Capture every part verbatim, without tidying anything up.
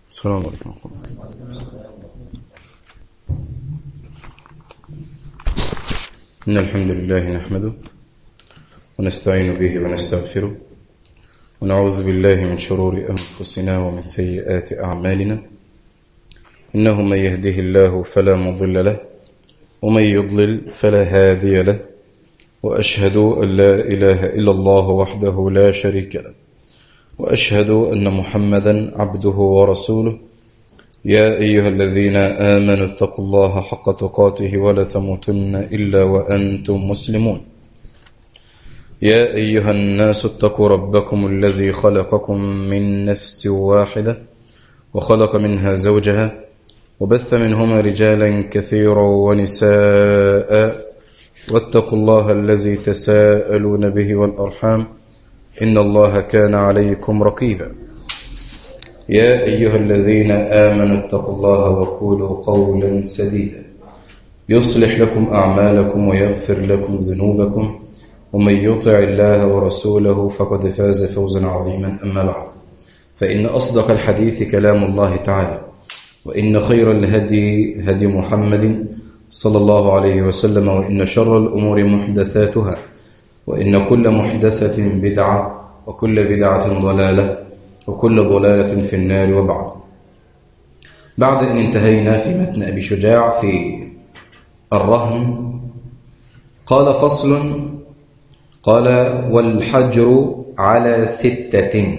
السلام عليكم. إن الحمد لله نحمده ونستعين به ونستغفره ونعوذ بالله من شرور أنفسنا ومن سيئات أعمالنا. إنه من يهده الله فلا مضل له ومن يضلل فلا هادي له، وأشهد أن لا إله إلا الله وحده لا شريك له، وأشهد أن محمدا عبده ورسوله. يا أيها الذين آمنوا اتقوا الله حق تقاته ولا تموتن إلا وأنتم مسلمون. يا أيها الناس اتقوا ربكم الذي خلقكم من نفس واحدة وخلق منها زوجها وبث منهما رجالا كثيرا ونساء، واتقوا الله الذي تساءلون به والأرحام إن الله كان عليكم رقيبا. يا أيها الذين آمنوا اتقوا الله وقولوا قولا سديدا يصلح لكم أعمالكم ويغفر لكم ذنوبكم، ومن يطع الله ورسوله فقد فاز فوزا عظيما. أما بعد، فإن أصدق الحديث كلام الله تعالى، وإن خير الهدي هدي محمد صلى الله عليه وسلم، وإن شر الأمور محدثاتها، وإن كل محدثة بدعة، وكل بدعة ضلالة، وكل ضلالة في النار. وبعد، بعد أن انتهينا في متن أبي شجاع في الرهن، قال فصل، قال والحجر على ستة.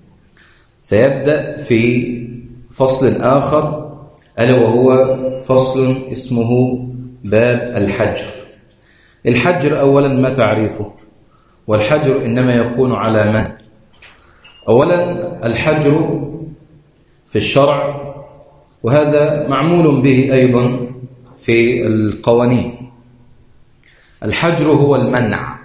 سيبدأ في فصل آخر ألا وهو فصل اسمه باب الحجر. الحجر أولا ما تعريفه؟ والحجر إنما يكون على من؟ أولا الحجر في الشرع، وهذا معمول به أيضا في القوانين. الحجر هو المنع،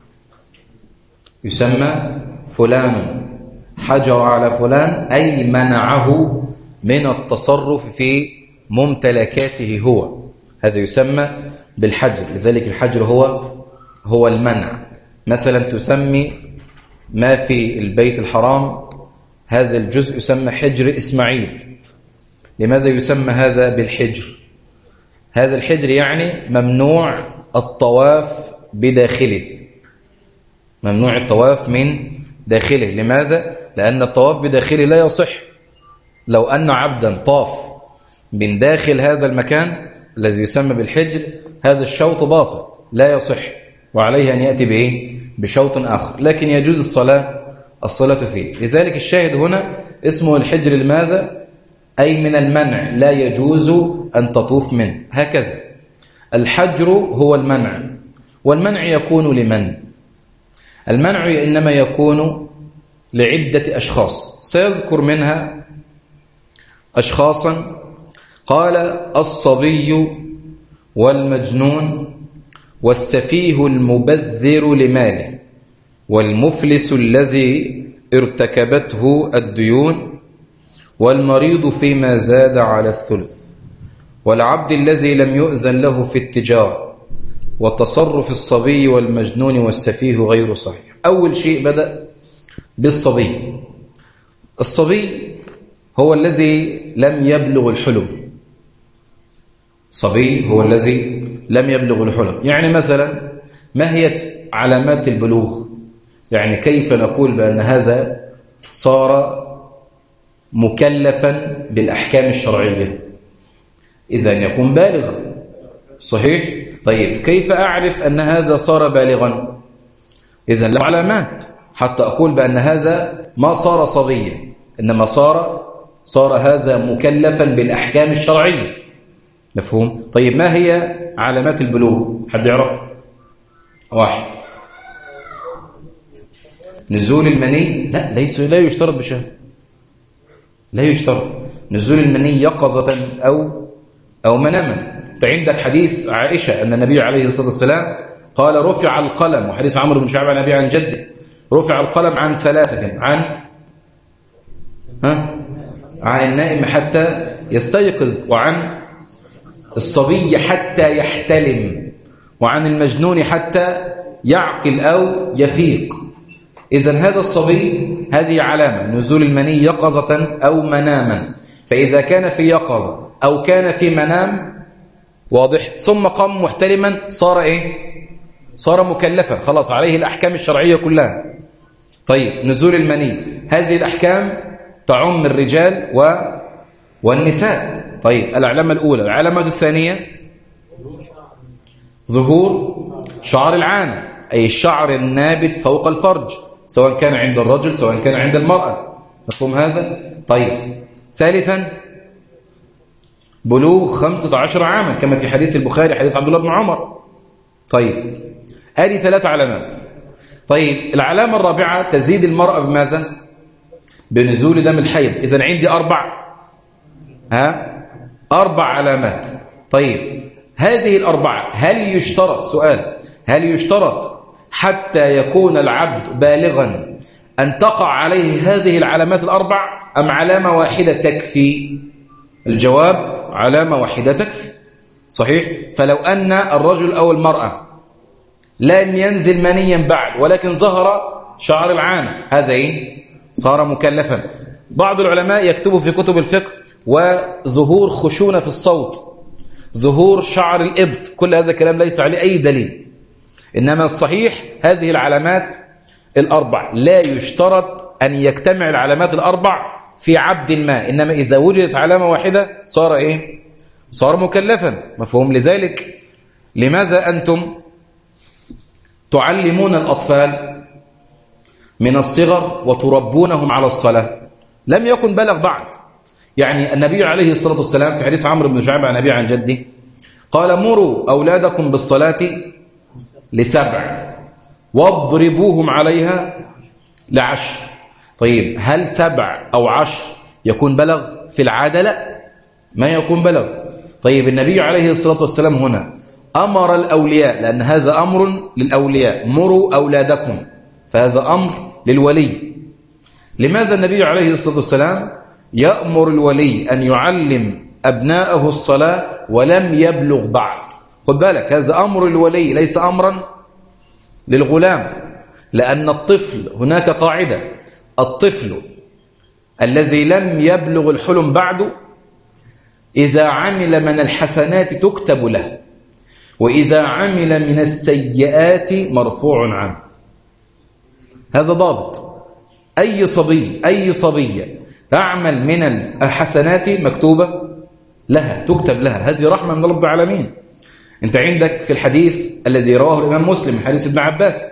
يسمى فلان حجر على فلان أي منعه من التصرف في ممتلكاته هو، هذا يسمى بالحجر. لذلك الحجر هو هو المنع. مثلا تسمي ما في البيت الحرام هذا الجزء يسمى حجر إسماعيل. لماذا يسمى هذا بالحجر؟ هذا الحجر يعني ممنوع الطواف بداخله، ممنوع الطواف من داخله. لماذا؟ لأن الطواف بداخله لا يصح. لو أن عبدا طاف من داخل هذا المكان الذي يسمى بالحجر، هذا الشوط باطل لا يصح، وعليه أن يأتي بإيه؟ بشوط آخر، لكن يجوز الصلاة الصلاة فيه. لذلك الشاهد هنا اسمه الحجر. لماذا؟ أي من المنع، لا يجوز أن تطوف منه. هكذا الحجر هو المنع. والمنع يكون لمن؟ المنع إنما يكون لعدة أشخاص، سيذكر منها أشخاصا. قال الصبي والمجنون والسفيه المبذر لماله والمفلس الذي ارتكبته الديون والمريض فيما زاد على الثلث والعبد الذي لم يؤذن له في التجارة وتصرف الصبي والمجنون والسفيه غير صحيح. أول شيء بدأ بالصبي. الصبي هو الذي لم يبلغ الحلم. صبي هو الذي لم يبلغ الحلم. يعني مثلا ما هي علامات البلوغ؟ يعني كيف نقول بأن هذا صار مكلفا بالأحكام الشرعية؟ إذا يكون بالغ، صحيح؟ طيب كيف أعرف أن هذا صار بالغا؟ إذا له علامات حتى أقول بأن هذا ما صار صبيا، إنما صار صار هذا مكلفا بالأحكام الشرعية. مفهوم؟ طيب ما هي علامات البلوغ؟ حد يعرف؟ واحد، نزول المني. لا، ليس لا يشترط بشهر، لا يشترط نزول المني يقظة أو أو مناما. أنت عندك حديث عائشة أن النبي عليه الصلاة والسلام قال رفع القلم، وحديث عمرو بن شعبة عن أبي عن جده، رفع القلم عن ثلاثة، عن ها عن النائم حتى يستيقظ، وعن الصبي حتى يحتلم، وعن المجنون حتى يعقل أو يفيق. إذن هذا الصبي هذه علامة نزول المني يقظة أو مناما. فإذا كان في يقظة أو كان في منام واضح ثم قام محتلما صار إيه؟ صار مكلفا، خلاص عليه الأحكام الشرعية كلها. طيب نزول المني، هذه الأحكام تعم الرجال و... والنساء. طيب العلامة الأولى. العلامة الثانية ظهور شعر العانة، أي الشعر النابت فوق الفرج، سواء كان عند الرجل سواء كان عند المرأة. مفهوم هذا؟ طيب ثالثا بلوغ خمسة عشر عاما كما في حديث البخاري حديث عبد الله بن عمر. طيب هذه ثلاث علامات. طيب العلامة الرابعة تزيد المرأة بماذا؟ بنزول دم الحيض. إذن عندي أربع ها أربع علامات. طيب هذه الأربعة هل يشترط سؤال هل يشترط حتى يكون العبد بالغا أن تقع عليه هذه العلامات الأربع أم علامة واحدة تكفي؟ الجواب علامة واحدة تكفي. صحيح. فلو أن الرجل أو المرأة لم ينزل منيا بعد ولكن ظهر شعر العانة، هذا إيه؟ صار مكلفا. بعض العلماء يكتبوا في كتب الفقه وظهور خشونة في الصوت، ظهور شعر الإبط، كل هذا كلام ليس عليه أي دليل. إنما الصحيح هذه العلامات الأربع لا يشترط أن يجتمع العلامات الأربع في عبد ما، إنما إذا وجدت علامة واحدة صار إيه؟ صار مكلفا. مفهوم؟ لذلك لماذا أنتم تعلمون الأطفال من الصغر وتربونهم على الصلاة؟ لم يكن بلغ بعد. يعني النبي عليه الصلاة والسلام في حديث عمرو بن شعيب عن أبي عن جدي قال مروا أولادكم بالصلاة لسبع واضربوهم عليها لعشر. طيب هل سبع أو عشر يكون بلغ في العادة؟ لا، ما يكون بلغ. طيب النبي عليه الصلاة والسلام هنا أمر الأولياء، لأن هذا أمر للأولياء، مروا أولادكم، فهذا أمر للولي. لماذا النبي عليه الصلاة والسلام يأمر الولي أن يعلم أبناءه الصلاة ولم يبلغ بعد؟ خد بالك، هذا أمر الولي ليس أمرا للغلام، لأن الطفل هناك قاعدة: الطفل الذي لم يبلغ الحلم بعد إذا عمل من الحسنات تكتب له، وإذا عمل من السيئات مرفوع عنه. هذا ضابط. أي صبي أي صبية تعمل من الحسنات مكتوبة لها، تكتب لها، هذه رحمة من رب العالمين. أنت عندك في الحديث الذي رواه الإمام مسلم حديث ابن عباس،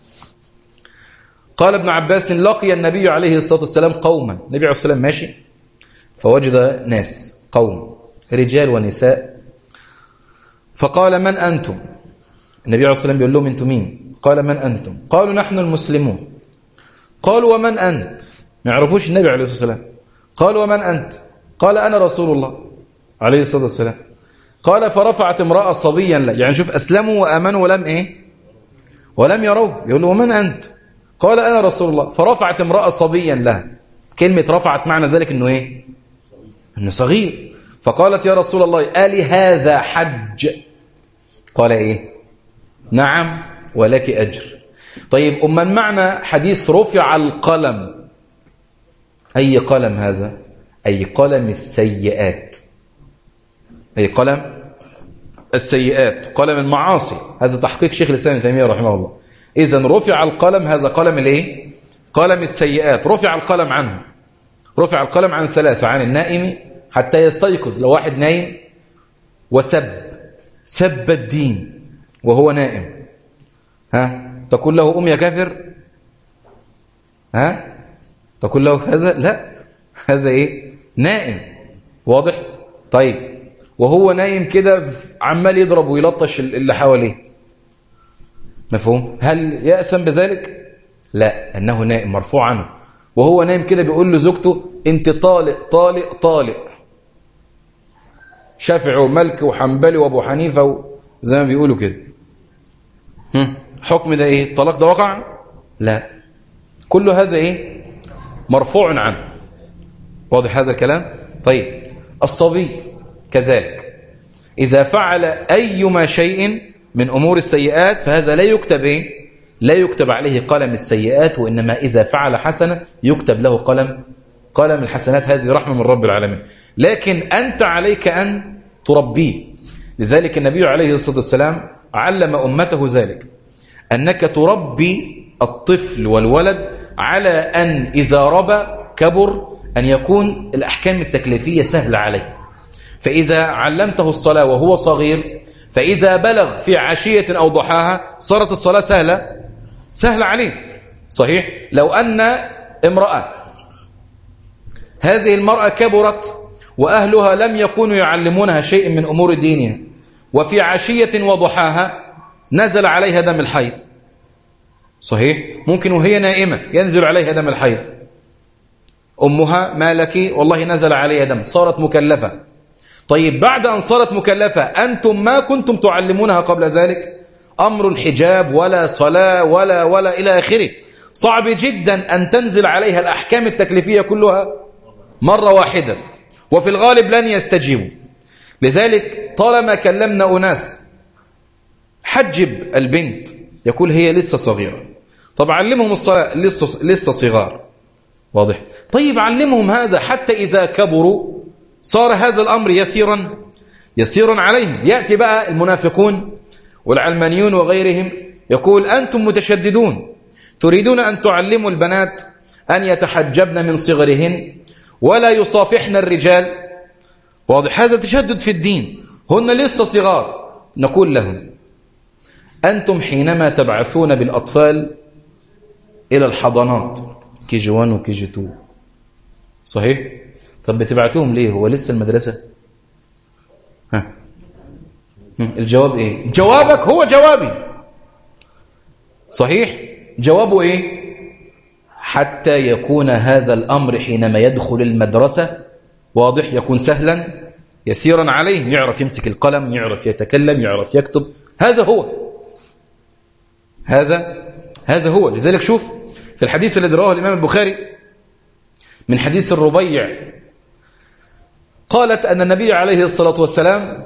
قال ابن عباس: لقي النبي عليه الصلاة والسلام قوما. النبي عليه الصلاة والسلام ماشي فوجد ناس، قوم رجال ونساء، فقال: من أنتم؟ النبي عليه الصلاة والسلام بيقول لهم: أنتم مين؟ قال: من أنتم؟ قالوا: نحن المسلمون. قالوا: ومن أنت؟ ما يعرفوش النبي عليه الصلاة والسلام. قالوا: ومن أنت؟ قال: أنا رسول الله عليه الصلاة والسلام. قال: فرفعت امرأة صبيا لا، يعني شوف، أسلموا وآمنوا ولم إيه؟ ولم يروه. يقول له: ومن أنت؟ قال: أنا رسول الله. فرفعت امرأة صبيا لها. كلمة رفعت معنى ذلك أنه إيه؟ أنه صغير. فقالت: يا رسول الله، ألي هذا حج؟ قال: إيه؟ نعم ولك أجر. طيب أما معنى حديث رفع القلم، أي قلم هذا؟ أي قلم السيئات، أي قلم السيئات، قلم المعاصي. هذا تحقيق شيخ الإسلام ابن تيمية رحمه الله. إذن رفع القلم، هذا قلم الإيه؟ قلم السيئات. رفع القلم عنه، رفع القلم عن ثلاثة: عن النائم حتى يستيقظ. لو واحد نايم وسب سب الدين وهو نائم، ها تقول له أم يا كافر؟ ها تقول له هذا؟ لا، هذا إيه؟ نائم. واضح؟ طيب وهو نايم كده عمال يضرب ويلطش اللي حواليه، مفهوم؟ هل يأسم بذلك؟ لا، أنه نائم مرفوع عنه. وهو نايم كده بيقول لزوجته: أنت طالق طالق طالق، شافعي ومالكي وحنبلي وابو حنيفة زي ما بيقولوا كده. حكم ده ايه؟ الطلاق ده وقع؟ لا، كل هذا ايه؟ مرفوع عنه. واضح هذا الكلام؟ طيب الصبي كذلك إذا فعل أيما شيء من أمور السيئات فهذا لا يكتب ايه؟ لا يكتب عليه قلم السيئات، وإنما إذا فعل حسنة يكتب له قلم قال من الحسنات، هذه رحمة من رب العالمين، لكن أنت عليك أن تربيه. لذلك النبي عليه الصلاة والسلام علم أمته ذلك، أنك تربي الطفل والولد على أن إذا ربى كبر أن يكون الأحكام التكليفية سهلة عليه. فإذا علمته الصلاة وهو صغير، فإذا بلغ في عشية أو ضحاها صارت الصلاة سهلة سهلة عليه. صحيح؟ لو أن امرأة، هذه المرأة كبرت وأهلها لم يكونوا يعلمونها شيء من أمور دينها، وفي عشية وضحاها نزل عليها دم الحيض، صحيح؟ ممكن وهي نائمة ينزل عليها دم الحيض، أمها ما لك؟ والله نزل عليها دم، صارت مكلفة. طيب بعد أن صارت مكلفة أنتم ما كنتم تعلمونها قبل ذلك أمر الحجاب ولا صلاة ولا ولا إلى آخره، صعب جدا أن تنزل عليها الأحكام التكليفية كلها مرة واحدة، وفي الغالب لن يستجيبوا. لذلك طالما كلمنا أناس حجب البنت يقول هي لسه صغيرة، طب علمهم الصلاة لسه, لسه صغار، واضح؟ طيب علمهم هذا حتى إذا كبروا صار هذا الأمر يسيرا يسيرا عليهم. يأتي بقى المنافقون والعلمانيون وغيرهم يقول أنتم متشددون، تريدون أن تعلموا البنات أن يتحجبن من صغرهن ولا يصافحن الرجال، واضح؟ هذا تشدد في الدين، هن لسه صغار. نقول لهم أنتم حينما تبعثون بالأطفال إلى الحضانات كي جي واحد وكي جي اثنين، صحيح؟ طب بتبعتوهم ليه؟ هو لسه المدرسة؟ ها؟ الجواب إيه؟ جوابك هو جوابي، صحيح؟ جوابه إيه؟ حتى يكون هذا الأمر حينما يدخل المدرسة، واضح، يكون سهلا يسيرا عليه، يعرف يمسك القلم، يعرف يتكلم، يعرف يكتب. هذا هو هذا هذا هو لذلك شوف في الحديث الذي رواه الإمام البخاري من حديث الربيع، قالت أن النبي عليه الصلاة والسلام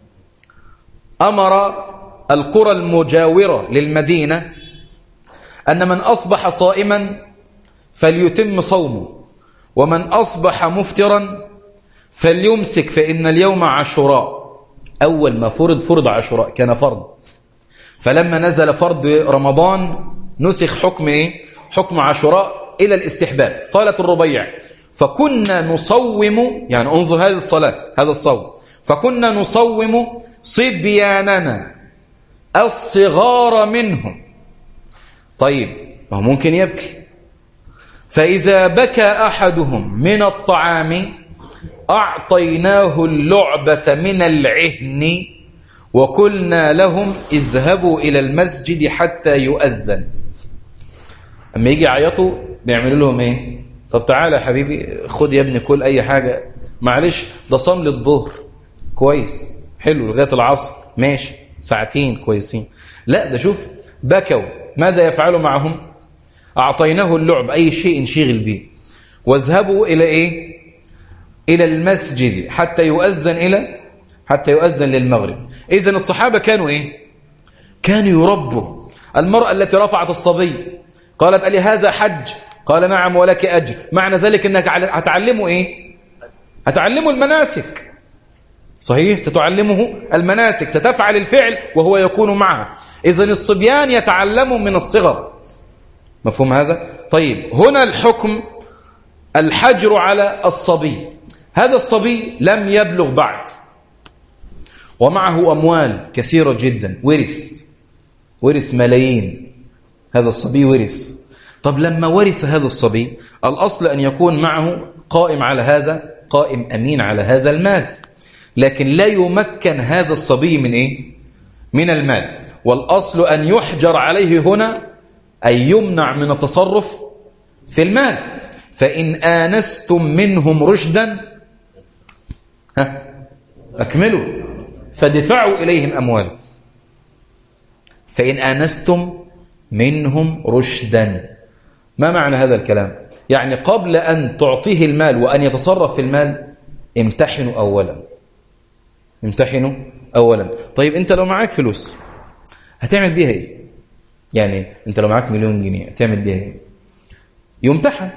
أمر القرى المجاورة للمدينة أن من أصبح صائما فليتم صومه، ومن أصبح مفترا فليمسك، فإن اليوم عاشوراء. أول ما فرض فرض عاشوراء، كان فرض، فلما نزل فرض رمضان نسخ حكم إيه؟ حكم عاشوراء إلى الاستحباب. قالت الربيع فكنا نصوم، يعني انظر هذه الصلاة هذا الصوم، فكنا نصوم صبياننا الصغار منهم. طيب ما هو ممكن يبكي، فإذا بكى أحدهم من الطعام أعطيناه اللعبة من العهن وقلنا لهم اذهبوا إلى المسجد حتى يؤذن. أما يجي يعيطوا بيعملوا لهم إيه؟ طب تعالى يا حبيبي خد يا ابني كل أي حاجة، معلش ده صام للظهر كويس حلو لغاية العصر ماشي ساعتين كويسين. لا ده شوف بكوا، ماذا يفعلوا معهم؟ أعطيناه اللعب، أي شيء انشغل به، واذهبوا إلى إيه؟ إلى المسجد حتى يؤذن إلى حتى يؤذن للمغرب. إذن الصحابة كانوا إيه؟ كانوا يربوا. المرأة التي رفعت الصبي قالت ألي هذا حج؟ قال نعم ولك أجر. معنى ذلك أنك هتعلموا إيه؟ هتعلموا المناسك، صحيح؟ ستعلمه المناسك، ستفعل الفعل وهو يكون معها. إذن الصبيان يتعلموا من الصغر، مفهوم هذا؟ طيب هنا الحكم الحجر على الصبي. هذا الصبي لم يبلغ بعد ومعه أموال كثيرة جدا، ورث ورث ملايين، هذا الصبي ورث. طب لما ورث هذا الصبي الأصل أن يكون معه قائم على هذا، قائم أمين على هذا المال، لكن لا يمكن هذا الصبي من إيه؟ من المال. والأصل أن يحجر عليه هنا أي يمنع من التصرف في المال. فإن آنستم منهم رشدا ها أكملوا فدفعوا إليهم أموال. فإن آنستم منهم رشدا، ما معنى هذا الكلام؟ يعني قبل أن تعطيه المال وأن يتصرف في المال امتحنوا أولا امتحنوا أولا. طيب أنت لو معاك فلوس هتعمل بيها إيه؟ يعني أنت لو معاك مليون جنيه هتعمل بيها إيه؟ يمتحن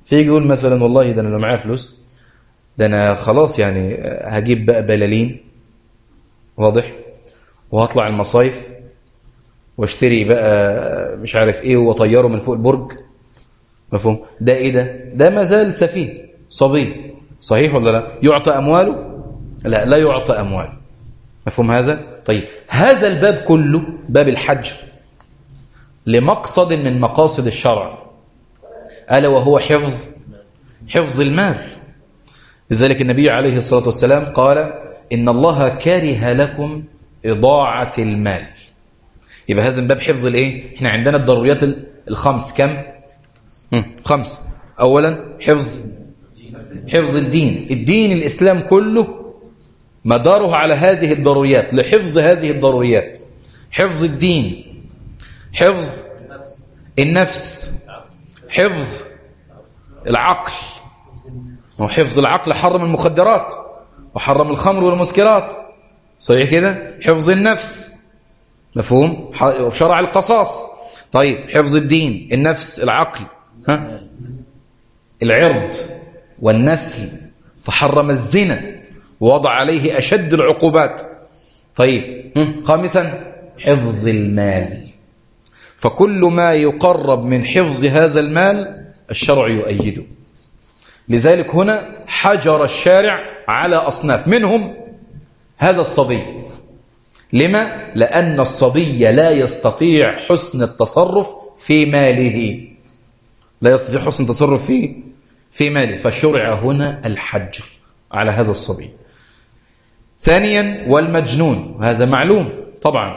فيجي يقول مثلا والله ده أنا لو معايا فلوس ده أنا خلاص يعني هجيب بقى بلالين، واضح، وهطلع المصايف واشتري بقى مش عارف ايه وطيره من فوق البرج. مفهوم؟ ده ايه ده؟ ده ما زال سفيه صبي، صحيح ولا لا؟ يعطى أمواله؟ لا، لا يعطى أمواله. مفهوم هذا؟ طيب هذا الباب كله باب الحج لمقصد من مقاصد الشرع، ألا وهو حفظ حفظ المال. لذلك النبي عليه الصلاة والسلام قال إن الله كره لكم إضاعة المال. يبقى هذا من باب حفظ الايه؟ احنا عندنا الضروريات الخمس، كم؟ خمس. أولا حفظ حفظ الدين. الدين الإسلام كله مداره على هذه الضروريات، لحفظ هذه الضروريات. حفظ الدين، حفظ النفس، حفظ العقل. وحفظ العقل حرم المخدرات وحرم الخمر والمسكرات، صحيح كده؟ حفظ النفس، مفهوم؟ شرع القصاص. طيب حفظ الدين، النفس، العقل، ها؟ العرض والنسل، فحرم الزنا ووضع عليه أشد العقوبات. طيب خامسا حفظ المال، فكل ما يقرب من حفظ هذا المال الشرع يؤيده. لذلك هنا حجر الشارع على أصناف، منهم هذا الصبي. لما؟ لأن الصبي لا يستطيع حسن التصرف في ماله، لا يستطيع حسن التصرف في في ماله، فشرع هنا الحج على هذا الصبي. ثانيا والمجنون، هذا معلوم طبعا.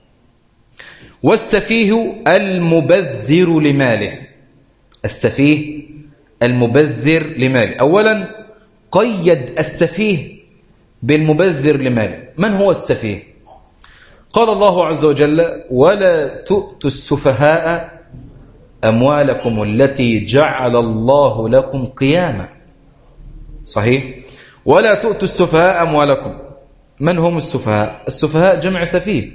والسفيه المبذر لماله، السفيه المبذر لماله. أولا قيد السفيه بالمبذر لماله. من هو السفيه؟ قال الله عز وجل ولا تؤتوا السفهاء أموالكم التي جعل الله لكم قياما، صحيح؟ ولا تؤتوا السفهاء أموالكم. من هم السفهاء؟ السفهاء جمع سفيه.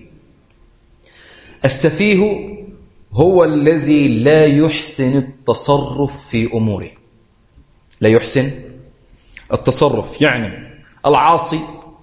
السفيه هو الذي لا يحسن التصرف في أموره، لا يحسن التصرف، يعني العاصي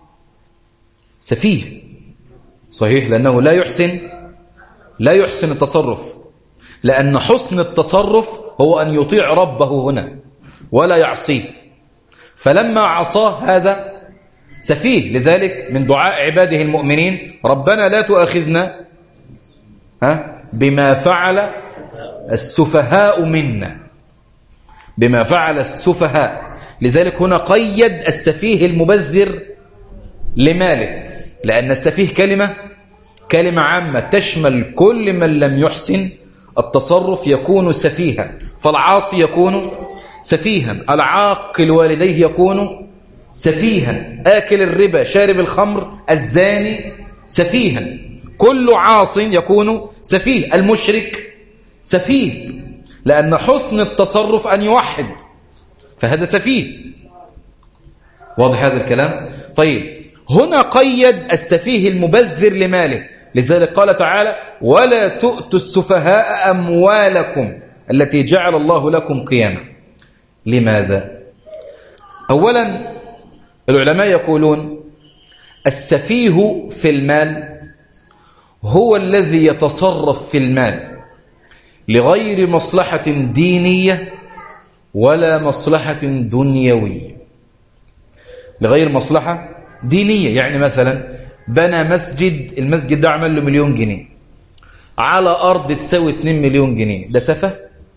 سفيه، صحيح، لأنه لا يحسن لا يحسن التصرف، لأن حسن التصرف هو أن يطيع ربه هنا ولا يعصيه، فلما عصاه هذا سفيه. لذلك من دعاء عباده المؤمنين ربنا لا تؤاخذنا ها بما فعل السفهاء منا، بما فعل السفهاء. لذلك هنا قيد السفيه المبذر لماله، لأن السفيه كلمة كلمة عامة تشمل كل من لم يحسن التصرف يكون سفيها، فالعاصي يكون سفيها، العاق والديه يكون سفيها، آكل الربا، شارب الخمر، الزاني سفيها، كل عاص يكون سفيه، المشرك سفيه، لأن حسن التصرف أن يوحد، فهذا سفيه. واضح هذا الكلام؟ طيب هنا قيد السفيه المبذر لماله، لذلك قال تعالى ولا تؤتوا السفهاء أموالكم التي جعل الله لكم قياما. لماذا؟ أولا العلماء يقولون السفيه في المال هو الذي يتصرف في المال لغير مصلحة دينية ولا مصلحة دنيوية، لغير مصلحة دينية. يعني مثلا بنى مسجد، المسجد ده عمل له مليون جنيه على أرض تساوي اتنين مليون جنيه، ده سفه؟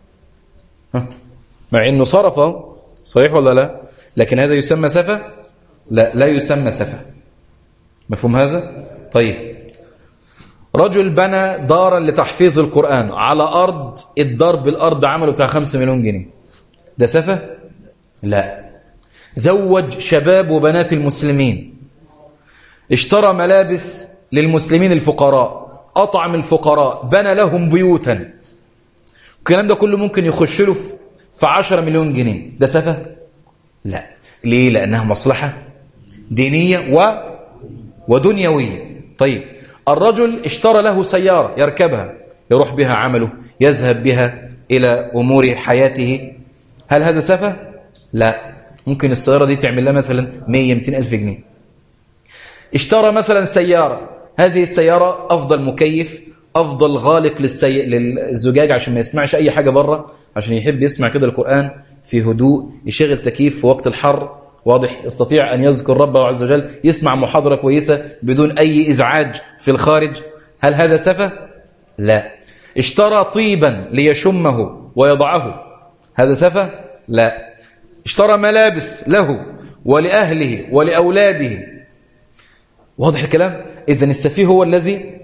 مع إنه صرفه، صحيح ولا لا؟ لكن هذا يسمى سفه؟ لا، لا يسمى سفه. مفهوم هذا؟ طيب رجل بنى دارا لتحفيظ القرآن على أرض، الدار بالأرض عمله بتاع خمسة مليون جنيه، ده سفه؟ لا. زوج شباب وبنات المسلمين، اشترى ملابس للمسلمين الفقراء، أطعم الفقراء، بنى لهم بيوتا، الكلام ده كله ممكن يخش له في عشرة مليون جنيه، ده سفه؟ لا. ليه؟ لأنها مصلحة دينية و... ودنيوية. طيب الرجل اشترى له سيارة يركبها، يروح بها عمله، يذهب بها إلى أمور حياته هل هذا سفه؟ لا. ممكن السيارة دي تعمل لها مثلا مية مئتين ألف جنيه. اشترى مثلا سيارة، هذه السيارة أفضل مكيف، أفضل غالق للسي... للزجاج عشان ما يسمعش أي حاجة بره، عشان يحب يسمع كده القرآن في هدوء، يشغل تكييف في وقت الحر، واضح، يستطيع أن يذكر ربه عز وجل، يسمع محاضرة كويسة بدون أي إزعاج في الخارج. هل هذا سفه؟ لا. اشترى طيبا ليشمه ويضعه، هذا سفه؟ لا. اشترى ملابس له ولأهله ولأولاده، واضح الكلام؟ إذن السفيه هو الذي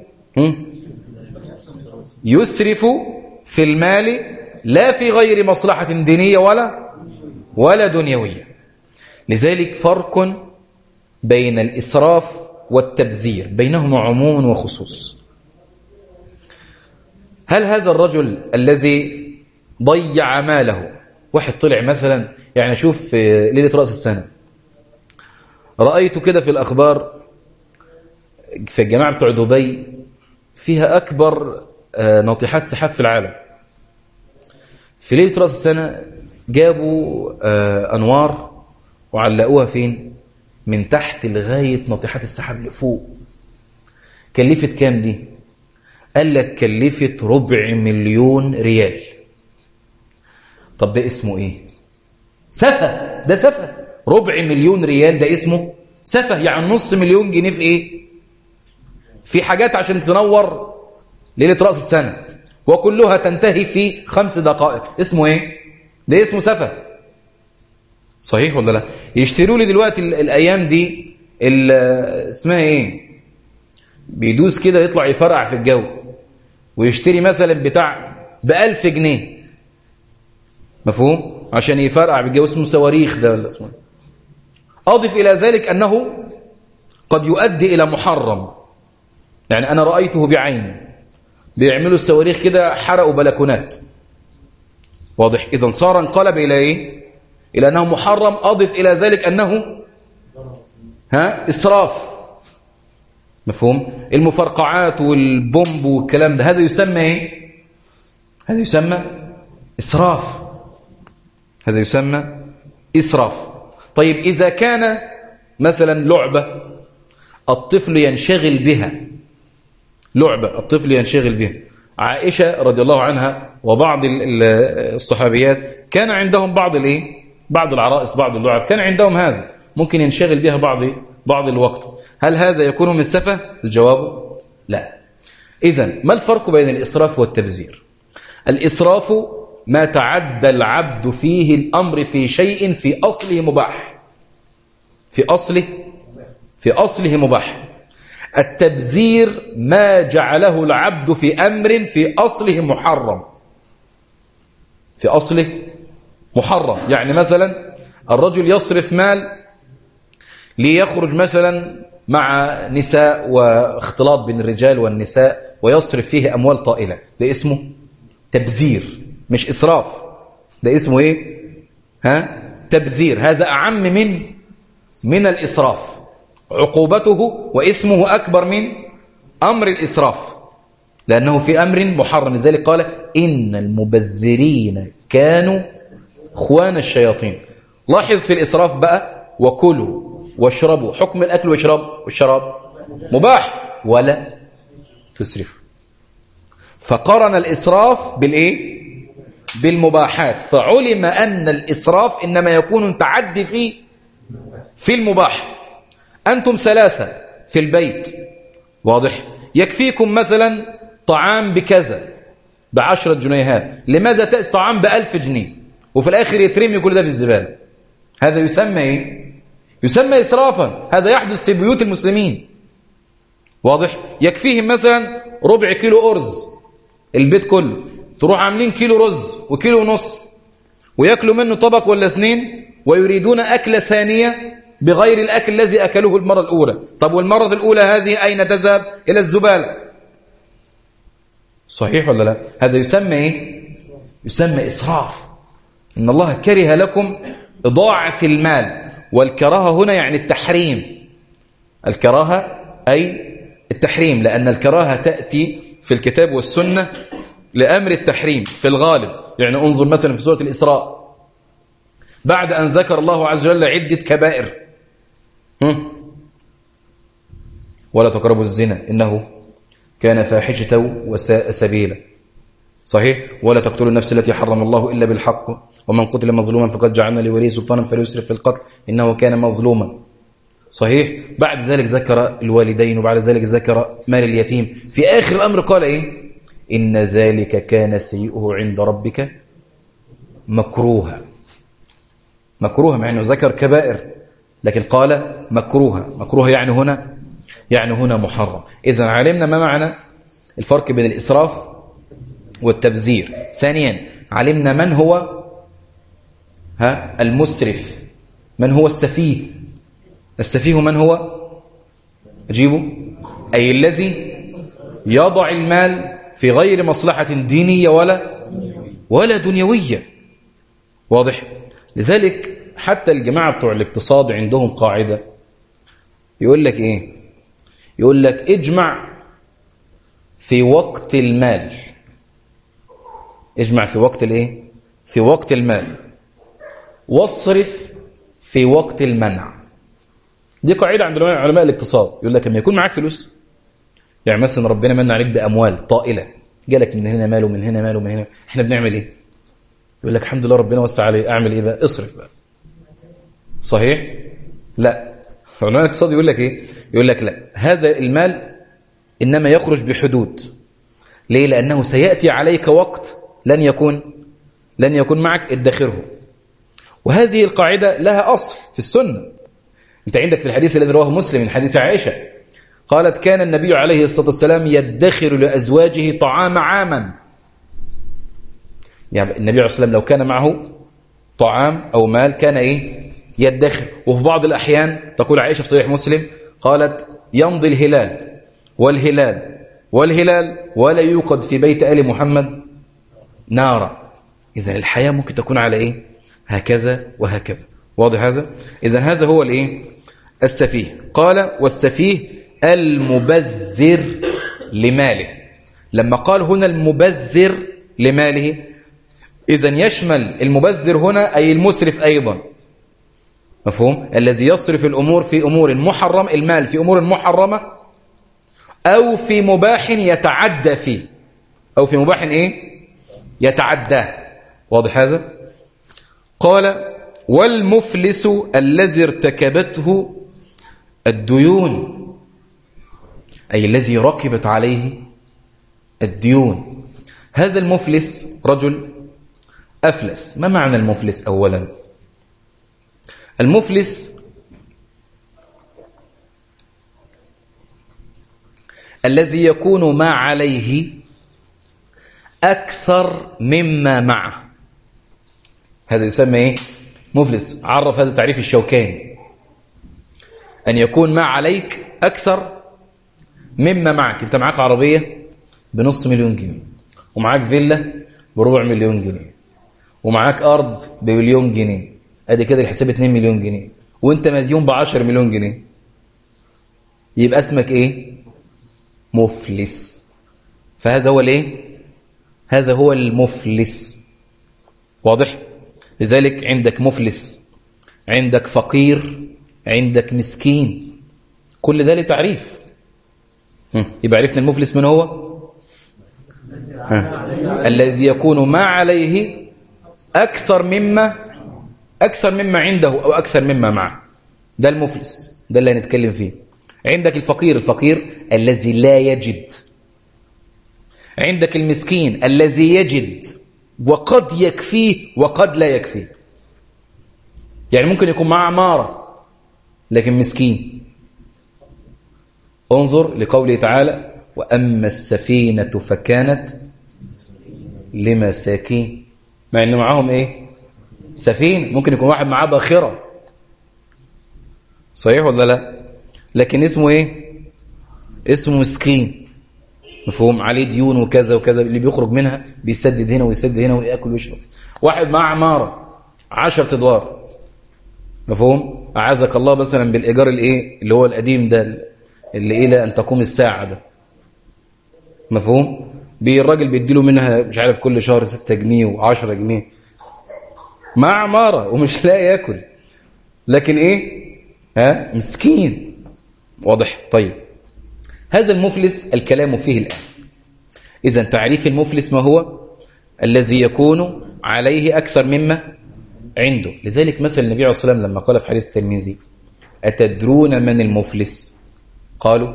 يسرف في المال لا في غير مصلحة دينية ولا ولا دنيوية. لذلك فرق بين الإسراف والتبذير، بينهما عموم وخصوص. هل هذا الرجل الذي ضيع ماله، واحد طلع مثلا، يعني شوف في ليلة رأس السنة رأيت كده في الأخبار في الجماعة بتوع دبي فيها أكبر ناطحات سحاب في العالم. في ليلة رأس السنة جابوا أنوار وعلقوها فين؟ من تحت لغاية ناطحات السحاب لفوق. كلفت كام دي؟ قال لك كلفت ربع مليون ريال. طب ده اسمه ايه؟ سفه. ده سفه. ربع مليون ريال ده اسمه سفه. يعني نص مليون جنيه في ايه؟ في حاجات عشان تنور ليلة رأس السنة وكلها تنتهي في خمس دقائق. اسمه ايه؟ ده اسمه سفه. صحيح ولا لا؟ يشتروا لي دلوقتي الايام دي اسمها ايه؟ بيدوس كده يطلع يفرقع في الجو، ويشتري مثلا بتاع بألف جنيه، مفهوم؟ عشان يفرقع بالجو، اسمه صواريخ ده ولا اسمه. أضف إلى ذلك أنه قد يؤدي إلى محرم. يعني أنا رأيته بعيني بيعملوا الصواريخ كده، حرقوا بلكونات، واضح؟ إذن صار انقلب إلى إيه؟ إلى أنه محرم. أضف إلى ذلك أنه ها إسراف، مفهوم؟ المفرقعات والبومب والكلام ده، هذا يسمى إيه؟ هذا يسمى إسراف. هذا يسمى إسراف. طيب إذا كان مثلا لعبة الطفل ينشغل بها، لعبة الطفل ينشغل بها، عائشة رضي الله عنها وبعض الصحابيات كان عندهم بعض الايه؟ بعض العرائس، بعض اللعب كان عندهم هذا، ممكن ينشغل بها بعض بعض الوقت. هل هذا يكون من سفه؟ الجواب لا. إذن ما الفرق بين الإسراف والتبذير؟ الإسراف ما تعدى العبد فيه الأمر في شيء في أصله مباح، في أصله في أصله مباح. التبذير ما جعله العبد في أمر في أصله محرم، في أصله محرم. يعني مثلا الرجل يصرف مال ليخرج مثلا مع نساء واختلاط بين الرجال والنساء ويصرف فيه أموال طائلة، ده اسمه تبذير مش إسراف. ده اسمه إيه؟ ها؟ تبذير. هذا أعم من من الإسراف، عقوبته واسمه أكبر من أمر الإسراف، لأنه في أمر محرم. لذلك قال إن المبذرين كانوا اخوان الشياطين. لاحظ في الإسراف بقى وكلوا واشربوا، حكم الأكل والشراب والشراب مباح ولا تسرف. فقرن الإسراف بالإيه؟ بالمباحات. فعلم أن الإسراف إنما يكون تعدي في في المباح. أنتم ثلاثة في البيت، واضح؟ يكفيكم مثلا طعام بكذا بعشرة جنيهات، لماذا تأتي طعام بألف جنيه وفي الآخر يترمي كل ده في الزبالة؟ هذا يسمى إيه؟ يسمى إسرافا. هذا يحدث في بيوت المسلمين، واضح؟ يكفيهم مثلا ربع كيلو أرز البيت كله، تروح عاملين كيلو رز وكيلو ونص ويأكلوا منه طبق ولا اثنين، ويريدون أكلة ثانية بغير الأكل الذي أكلوه المرة الأولى. طب والمرة الأولى هذه أين تذهب؟ إلى الزبالة. صحيح ولا لا؟ هذا يسمى إيه؟ يسمى إسراف. إن الله كره لكم إضاعة المال، والكراهة هنا يعني التحريم. الكراهة أي التحريم، لأن الكراهة تأتي في الكتاب والسنة لأمر التحريم في الغالب. يعني انظر مثلا في سورة الإسراء، بعد أن ذكر الله عز وجل عدة كبائر. هم؟ ولا تقربوا الزنا إنه كان فاحشة وساء سبيلا. صحيح؟ ولا تقتلوا النفس التي حرم الله إلا بالحق ومن قتل مظلوما فقد جعلنا لوليه سلطانا فلا يسرف في القتل إنه كان مظلوما. صحيح؟ بعد ذلك ذكر الوالدين وبعد ذلك ذكر مال اليتيم. في آخر الأمر قال إيه؟ إن ذلك كان سيئه عند ربك مكروها. مكروها مع أنه ذكر كبائر لكن قال مكروها. مكروها يعني هنا يعني هنا محرم. إذن علمنا ما معنى الفرق بين الإسراف والتبذير. ثانيا علمنا من هو ها المسرف، من هو السفيه. السفيه من هو؟ أجيبه، أي الذي يضع المال في غير مصلحة دينية ولا ولا دنيوية. واضح؟ لذلك حتى الجماعة بتوع الاقتصاد عندهم قاعدة يقول لك إيه؟ يقول لك اجمع في وقت المال. اجمع في وقت الايه؟ في وقت المال، واصرف في وقت المنع. دي قاعدة عند علماء الاقتصاد. يقول لك لما يكون معاك فلوس، يعني مثلا ربنا من عليك بأموال طائلة، جالك من هنا مال ومن هنا مال ومن هنا، احنا بنعمل ايه؟ يقول لك الحمد لله ربنا وسع عليه، اعمل ايه بقى؟ اصرف بقى. صحيح؟ لا، علماء الاقتصاد يقول لك ايه؟ يقول لك لا، هذا المال انما يخرج بحدود. ليه؟ لانه سياتي عليك وقت لن يكون لن يكون معك ادخره. وهذه القاعده لها اصل في السنه. انت عندك في الحديث الذي رواه مسلم من حديث عائشه قالت كان النبي عليه الصلاه والسلام يدخر لازواجه طعام عاما. يعني النبي عليه الصلاه والسلام لو كان معه طعام او مال كان ايه؟ يدخر. وفي بعض الأحيان تقول عائشة في صحيح مسلم قالت يمضي الهلال والهلال والهلال ولا يوقد في بيت آل محمد نارا. إذن الحياة ممكن تكون على إيه؟ هكذا وهكذا. واضح هذا؟ إذن هذا هو الإيه؟ السفيه. قال والسفيه المبذر لماله. لما قال هنا المبذر لماله إذن يشمل المبذر هنا أي المسرف أيضا. مفهوم؟ الذي يصرف الأمور في أمور محرم، المال في أمور محرمة أو في مباح يتعدى فيه، أو في مباح إيه؟ يتعدى. واضح هذا؟ قال والمفلس الذي ارتكبته الديون، أي الذي ركبت عليه الديون. هذا المفلس رجل أفلس. ما معنى المفلس أولا؟ المفلس الذي يكون ما عليه أكثر مما معه. هذا يسمى إيه؟ مفلس. عرف هذا تعريف الشوكاني، أن يكون ما عليك أكثر مما معك. أنت معك عربية بنص مليون جنيه، ومعك فيلا بربع مليون جنيه، ومعك أرض بمليون جنيه، ادي كده الحساب اتنين مليون جنيه، وانت مديون بعشر مليون جنيه. يبقى اسمك ايه؟ مفلس. فهذا هو الايه؟ هذا هو المفلس. واضح؟ لذلك عندك مفلس، عندك فقير، عندك مسكين، كل ده له تعريف. يبقى عرفنا المفلس من هو؟ ها. الذي يكون ما عليه اكثر مما أكثر مما عنده أو أكثر مما معه. ده المفلس، ده اللي هنتكلم فيه. عندك الفقير، الفقير الذي لا يجد. عندك المسكين الذي يجد وقد يكفيه وقد لا يكفيه. يعني ممكن يكون معه عمارة لكن مسكين. انظر لقوله تعالى وأما السفينة فكانت لمساكين. مع أنه معهم إيه؟ سفين. ممكن يكون واحد معاه باخرة، صحيح ولا لا؟ لكن اسمه ايه؟ اسمه مسكين. مفهوم؟ عليه ديون وكذا وكذا، اللي بيخرج منها بيسدد هنا ويسدد هنا ويأكل ويشرب. واحد معاه عمارة عشرة ادوار، مفهوم؟ أعاذك الله مثلا بالإيجار الايه اللي هو القديم ده اللي إلى أن تقوم الساعة ده، مفهوم؟ الراجل بيديله منها مش عارف كل شهر ستة جنيه وعشرة جنيه. مع عمارة ومش لاقي ياكل، لكن ايه؟ ها مسكين. واضح؟ طيب هذا المفلس الكلام فيه الآن. إذن تعريف المفلس ما هو؟ الذي يكون عليه أكثر مما عنده. لذلك مثل النبي عليه الصلاة والسلام لما قال في حديث الترمذي: أتدرون من المفلس؟ قالوا: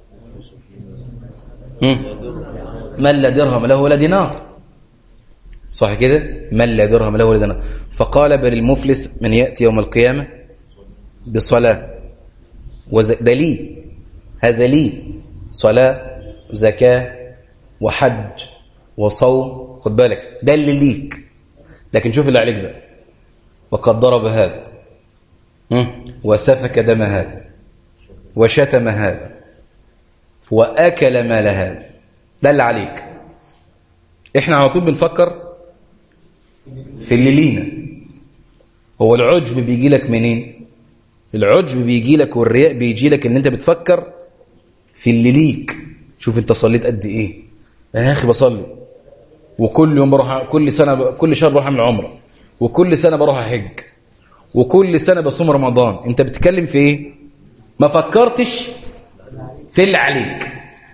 من لا درهم له ولا دينار. صح كده؟ من لا درهم له ولا دينار. فقال: بل المفلس من يأتي يوم القيامة بصلاة وز... ده لي، هذا لي صلاة وزكاة وحج وصوم، خد بالك ده اللي ليك، لكن شوف اللي عليك بقى: وقد ضرب هذا وسفك دم هذا وشتم هذا وأكل مال هذا، ده اللي عليك. احنا على طول بنفكر في اللي لينا. هو العجب بيجي لك منين؟ العجب بيجي لك والرياء بيجي لك ان انت بتفكر في اللي ليك. شوف انت صليت قد ايه، انا يا اخي بصلي وكل يوم بروح، كل سنه كل شهر بروح اعمل عمره، وكل سنه بروح احج، وكل سنه بصوم رمضان. انت بتتكلم في ايه؟ ما فكرتش في اللي عليك.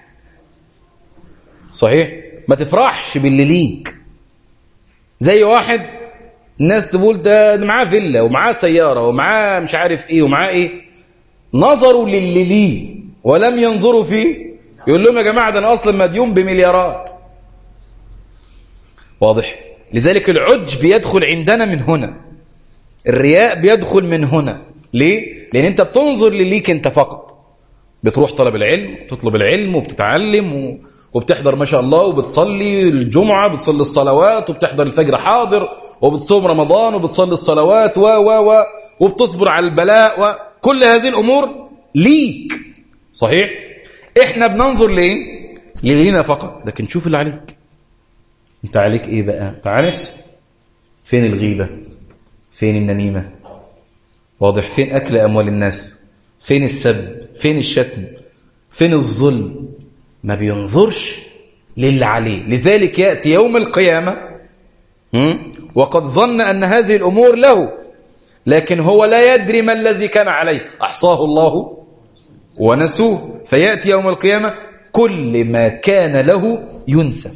صحيح؟ ما تفرحش باللي ليك. زي واحد الناس تقول ده معاه فيلا ومعاه سياره ومعاه مش عارف ايه ومعاه ايه، نظروا للي ليه ولم ينظروا فيه. يقول لهم: يا جماعه ده انا اصلا مديون بمليارات. واضح؟ لذلك العجب بيدخل عندنا من هنا، الرياء بيدخل من هنا. ليه؟ لان انت بتنظر لليك انت فقط. بتروح طلب العلم، تطلب العلم وبتتعلم و... وبتحضر ما شاء الله، وبتصلي الجمعة، بتصلي الصلوات، وبتحضر الفجر حاضر، وبتصوم رمضان، وبتصلي الصلوات و و و وبتصبر على البلاء، وكل هذه الأمور ليك. صحيح؟ احنا بننظر ليه؟ لينا فقط، لكن شوف اللي عليك. انت عليك ايه بقى؟ تعال نحسب. فين الغيبة؟ فين النميمة؟ واضح؟ فين أكل أموال الناس؟ فين السب؟ فين الشتم؟ فين الظلم؟ ما بينظرش للي عليه. لذلك يأتي يوم القيامة وقد ظن أن هذه الأمور له، لكن هو لا يدري ما الذي كان عليه، أحصاه الله ونسوه. فيأتي يوم القيامة كل ما كان له ينسف،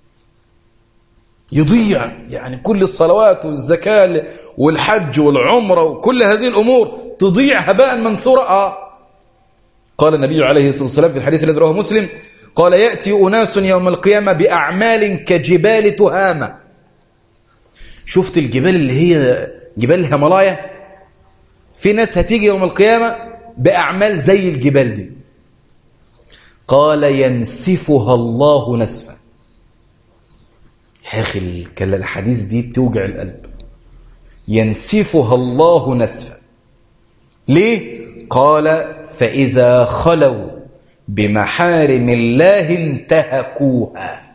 يضيع. يعني كل الصلوات والزكاة والحج والعمرة وكل هذه الأمور تضيع هباء منثورا. آه. قال النبي عليه الصلاة والسلام في الحديث الذي رواه مسلم: قال: يأتي أناس يوم القيامة بأعمال كجبال تهامة. شفت الجبال اللي هي جبال الهيمالايا؟ في ناس هتيجي يوم القيامة بأعمال زي الجبال دي. قال: ينسفها الله نسفا. يا أخي الحديث دي بتوجع القلب. ينسفها الله نسفا. ليه؟ قال: فإذا خلوا بمحارم الله انتهكوها.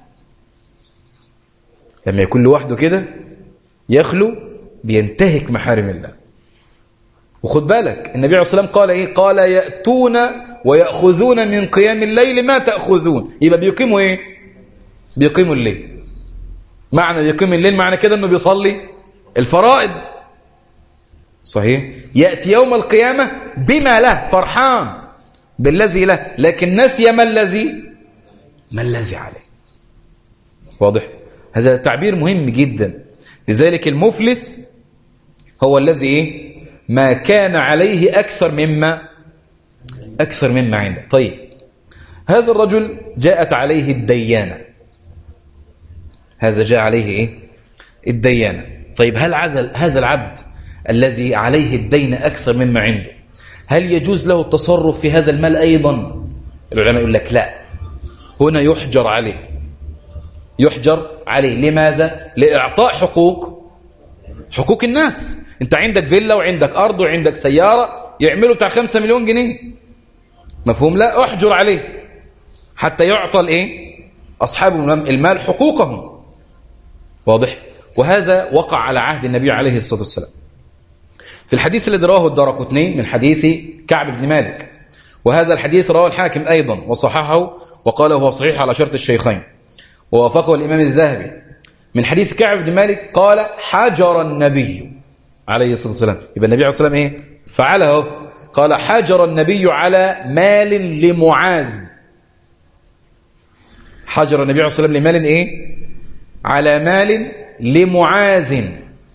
لما يكون لوحده كده يخلو بينتهك محارم الله. وخد بالك النبي عليه الصلاة والسلام قال ايه؟ قال: يأتون ويأخذون من قيام الليل ما تأخذون. يبقى بيقيموا ايه؟ بيقيموا الليل. معنى بيقيم الليل معنى كده انه بيصلي الفرائض. صحيح؟ يأتي يوم القيامة بما له، فرحان بالذي له، لكن نسي ما الذي ما الذي عليه. واضح؟ هذا تعبير مهم جدا. لذلك المفلس هو الذي ايه؟ ما كان عليه أكثر مما أكثر مما عنده. طيب هذا الرجل جاءت عليه الديانة. هذا جاء عليه ايه؟ الديانة. طيب هل عزل هذا العبد الذي عليه الدين أكثر مما عنده، هل يجوز له التصرف في هذا المال أيضا؟ العلماء يقول لك لا، هنا يحجر عليه. يحجر عليه. لماذا؟ لإعطاء حقوق حقوق الناس. انت عندك فيلا وعندك أرض وعندك سيارة يعملوا بتاع خمسة مليون جنيه، مفهوم؟ لا، احجر عليه حتى يعطى الايه؟ أصحاب المال حقوقهم. واضح؟ وهذا وقع على عهد النبي عليه الصلاة والسلام في الحديث الذي رواه الدارقطني من حديث كعب بن مالك، وهذا الحديث رواه الحاكم أيضا وصححه وقال هو صحيح على شرط الشيخين، ووافقه الإمام الذهبي من حديث كعب بن مالك قال حجر النبي عليه الصلاة والسلام، يبقى النبي عليه الصلاة والسلام ايه فعله، قال حجر النبي على مال لمعاذ. حجر النبي عليه الصلاة والسلام لمال ايه؟ على مال لمعاذ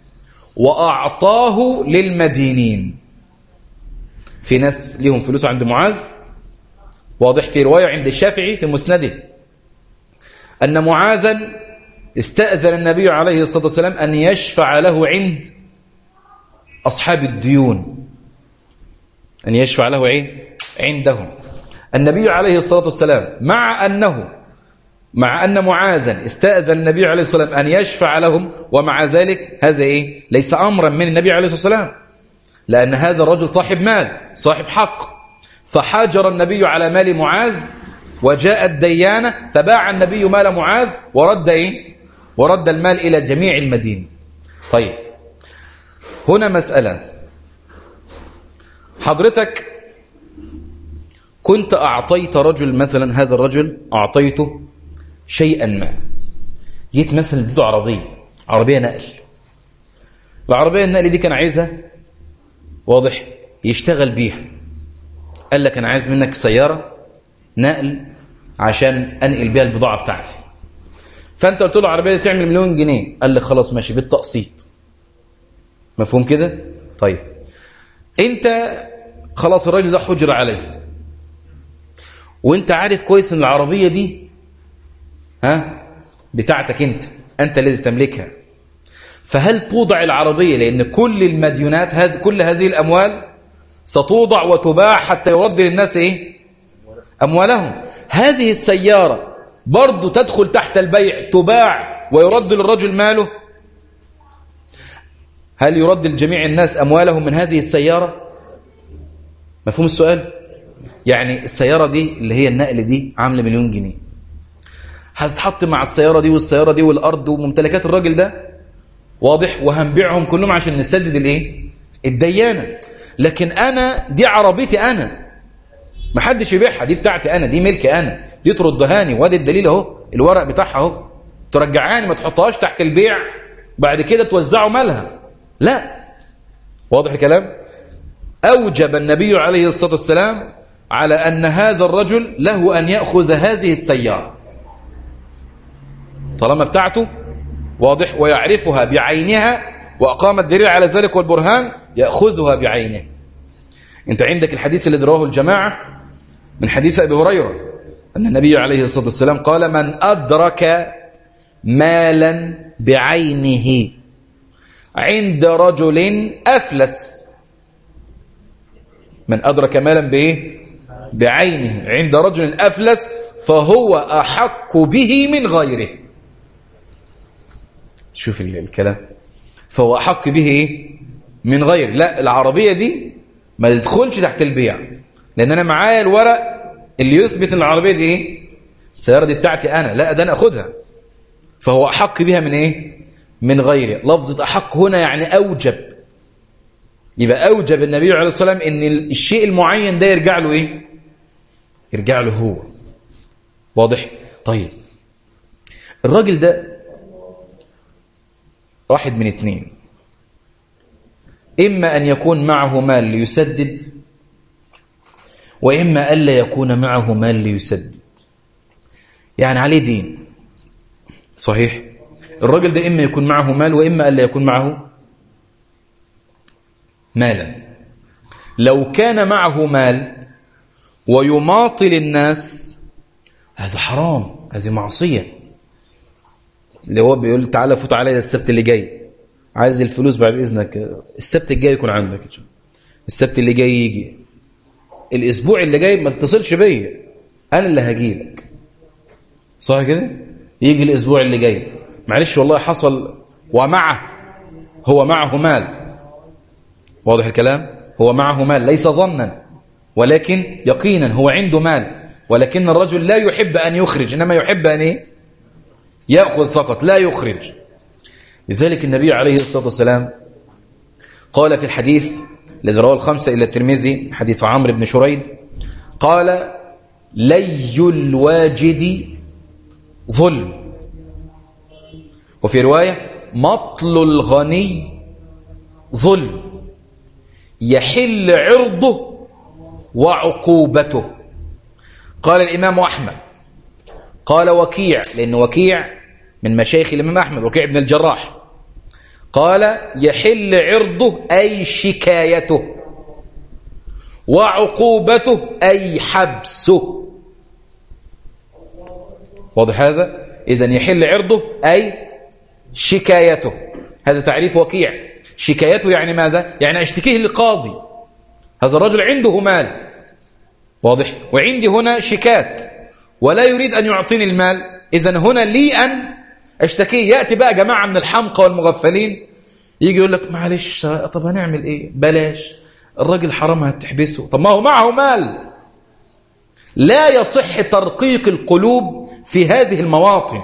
وأعطاه للمدينين. في ناس لهم فلوس عند معاذ، واضح. في رواية عند الشافعي في مسنده أن معاذا استأذن النبي عليه الصلاة والسلام أن يشفع له عند أصحاب الديون، أن يشفع له ايه عندهم. النبي عليه الصلاة والسلام مع أنه مع أن معاذا استأذن النبي عليه الصلاة والسلام أن يشفع لهم، ومع ذلك هذا إيه ليس أمرا من النبي عليه الصلاة والسلام، لأن هذا الرجل صاحب مال صاحب حق. فحاجر النبي على مال معاذ وجاء الديانة فباع النبي مال معاذ ورد إيه ورد المال إلى جميع المدينة. طيب هنا مسألة، حضرتك كنت أعطيت رجل مثلا، هذا الرجل أعطيته شيئا ما، جيت مثلا اديته عربية عربية نقل، العربية النقل دي كان عايزها واضح يشتغل بيها، قال لك أنا عايز منك سيارة نقل عشان أنقل بيها البضاعة بتاعتي. فأنت قلت له العربية دي تعمل مليون جنيه، قال لك خلاص ماشي بالتقسيط. مفهوم كده؟ طيب أنت خلاص الراجل ده حجر عليه، وانت عارف كويس ان العربية دي ها بتاعتك انت انت الذي تملكها، فهل توضع العربية، لان كل المديونات هذه كل هذه الاموال ستوضع وتباع حتى يرد للناس ايه اموالهم، هذه السيارة برضو تدخل تحت البيع تباع ويرد للرجل ماله؟ هل يرد لجميع الناس اموالهم من هذه السيارة؟ مفهوم السؤال؟ يعني السيارة دي اللي هي النقل دي عاملة مليون جنيه، هتتحط مع السيارة دي والسيارة دي والأرض وممتلكات الراجل ده واضح، وهنبيعهم كلهم عشان نسدد الايه الديانة. لكن أنا دي عربيتي أنا، محدش يبيعها، دي بتاعتي أنا، دي ملكي أنا، دي تردهاني، وادي الدليل اهو الورق بتاعها اهو، ترجعاني، ما تحطهاش تحت البيع بعد كده توزعوا مالها، لا. واضح الكلام؟ أوجب النبي عليه الصلاة والسلام على أن هذا الرجل له أن يأخذ هذه السيارة طالما بتاعته واضح، ويعرفها بعينها، وأقام الدليل على ذلك والبرهان، يأخذها بعينه. أنت عندك الحديث الذي رواه الجماعة من حديث أبي هريرة أن النبي عليه الصلاة والسلام قال من أدرك مالا بعينه عند رجل أفلس، من أدرك مالا بإيه؟ بعينه عند رجل أفلس فهو أحق به من غيره. شوف الكلام، فهو أحق به إيه؟ من غيره. لا، العربية دي ما تدخلش تحت البيع، لأن أنا معايا الورق اللي يثبت أن العربية دي إيه؟ السيارة دي بتاعتي أنا، لا ده أنا أخدها، فهو أحق بها من إيه؟ من غيره. لفظة أحق هنا يعني أوجب، يبقى أوجب النبي عليه الصلاة والسلام أن الشيء المعين ده يرجع له إيه؟ يرجع له هو. واضح؟ طيب الراجل ده واحد من اثنين، إما أن يكون معه مال ليسدد، وإما ألا يكون معه مال ليسدد، يعني عليه دين. صحيح؟ الراجل ده إما يكون معه مال وإما ألا يكون معه مالا. لو كان معه مال ويماطل الناس هذا حرام، هذه معصية. اللي هو بيقول تعالى فوت عليا السبت اللي جاي، عايز الفلوس بعد إذنك السبت الجاي يكون عندك، السبت اللي جاي يجي، الأسبوع اللي جاي ما تتصلش بيا، أنا اللي هجيلك. صح كده؟ يجي الأسبوع اللي جاي، معلش والله حصل، ومعه هو معه مال. واضح الكلام؟ هو معه مال ليس ظنا ولكن يقينا، هو عنده مال، ولكن الرجل لا يحب أن يخرج، إنما يحب أن إيه؟ يأخذ فقط لا يخرج. لذلك النبي عليه الصلاة والسلام قال في الحديث الذي رواه الخمسة إلى الترمذي حديث عمرو بن شريد قال لي الواجد ظلم وفي رواية مطل الغني ظلم يحل عرضه وعقوبته. قال الإمام أحمد، قال وكيع، لأن وكيع من مشايخ الإمام أحمد، وكيع بن الجراح، قال يحل عرضه أي شكايته، وعقوبته أي حبسه. واضح هذا؟ إذن يحل عرضه أي شكايته، هذا تعريف وكيع. شكايته يعني ماذا؟ يعني أشتكيه للقاضي، هذا الرجل عنده مال، واضح، وعندي هنا شكات ولا يريد أن يعطيني المال، إذن هنا لي أن أشتكيه. يأتي بقى جماعة من الحمقى والمغفلين يجي يقول لك معلش طب هنعمل إيه، بلاش، الراجل حرام هتحبسه، طب ما هو معه مال. لا يصح ترقيق القلوب في هذه المواطن،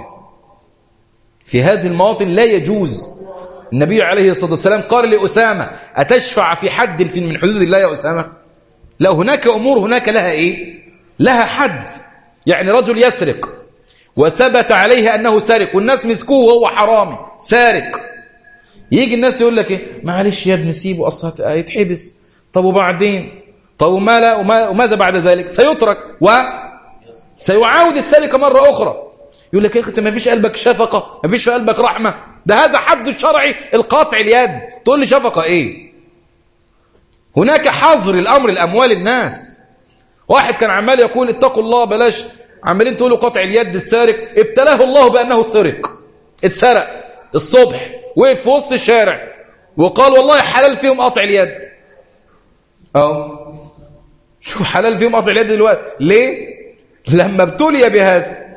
في هذه المواطن لا يجوز. النبي عليه الصلاة والسلام قال لأسامة أتشفع في حد من حدود الله يا أسامة؟ لا، هناك أمور هناك لها إيه؟ لها حد. يعني رجل يسرق وثبت عليه أنه سارق والناس مسكوه وهو حرامي سارق، يجي الناس يقول لك إيه؟ معلش يا ابن سيبه أصلا يتحبس، طب وبعدين، طب وما لا وما وماذا بعد ذلك؟ سيترك وسيعاود السرقة مرة أخرى. يقول لك يا أخي ما فيش قلبك شفقة، ما فيش في قلبك رحمة، ده هذا حد الشرعي القاطع اليد، تقول لي شفقة إيه؟ هناك حظر الأمر الأموال الناس. واحد كان عمال يقول اتقوا الله بلاش، عمالين تقولوا قطع اليد السارق، ابتلاه الله بأنه سرق، اتسرق الصبح، وقف في وسط الشارع وقال والله حلال فيهم قطع اليد. أو شو حلال فيهم قطع اليد دلوقتي؟ ليه؟ لما ابتلي بهذا.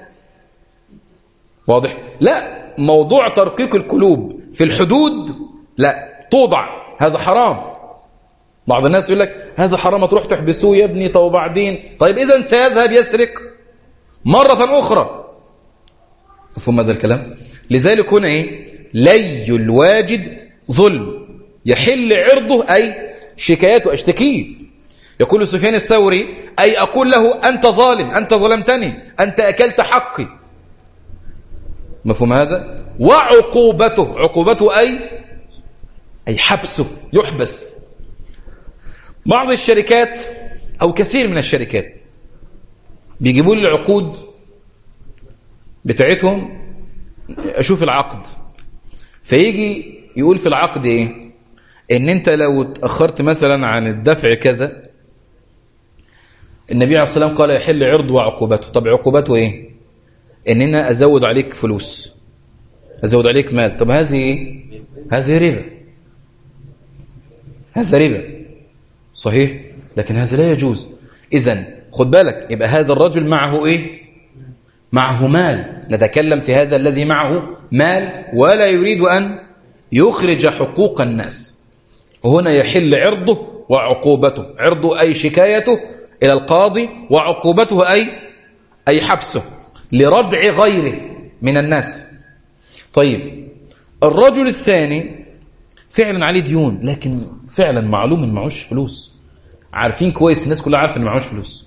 واضح؟ لا، موضوع ترقيق القلوب في الحدود لا توضع، هذا حرام. بعض الناس يقول لك هذا حرام تروح تحبسوه يا ابني، طب وبعدين؟ طيب إذن سيذهب يسرق مرة أخرى. مفهوم هذا الكلام؟ لذلك هنا إيه؟ لي الواجد ظلم يحل عرضه أي شكايته، أشتكيه. يقول سفيان الثوري أي أقول له أنت ظالم، أنت ظلمتني، أنت أكلت حقي. مفهوم هذا؟ وعقوبته، عقوبته أي أي حبسه، يحبس. بعض الشركات أو كثير من الشركات بيجيبوا لي العقود بتاعتهم، أشوف العقد، فيجي يقول في العقد إيه؟ إن أنت لو تأخرت مثلا عن الدفع كذا، النبي عليه الصلاة والسلام قال يحل عرض وعقوبته. طب عقوبته إيه؟ إن أنا أزود عليك فلوس، أزود عليك مال. طب هذه إيه؟ هذه ربا، هذا ربا صحيح، لكن هذا لا يجوز. إذن خد بالك، يبقى هذا الرجل معه إيه؟ معه مال. نتكلم في هذا الذي معه مال ولا يريد أن يخرج حقوق الناس. هنا يحل عرضه وعقوبته، عرضه أي شكايته إلى القاضي، وعقوبته أي أي حبسه لردع غيره من الناس. طيب الرجل الثاني فعلا عليه ديون، لكن فعلا معلوم ان معوش فلوس، عارفين كويس، الناس كلها عارفه ان معوش فلوس.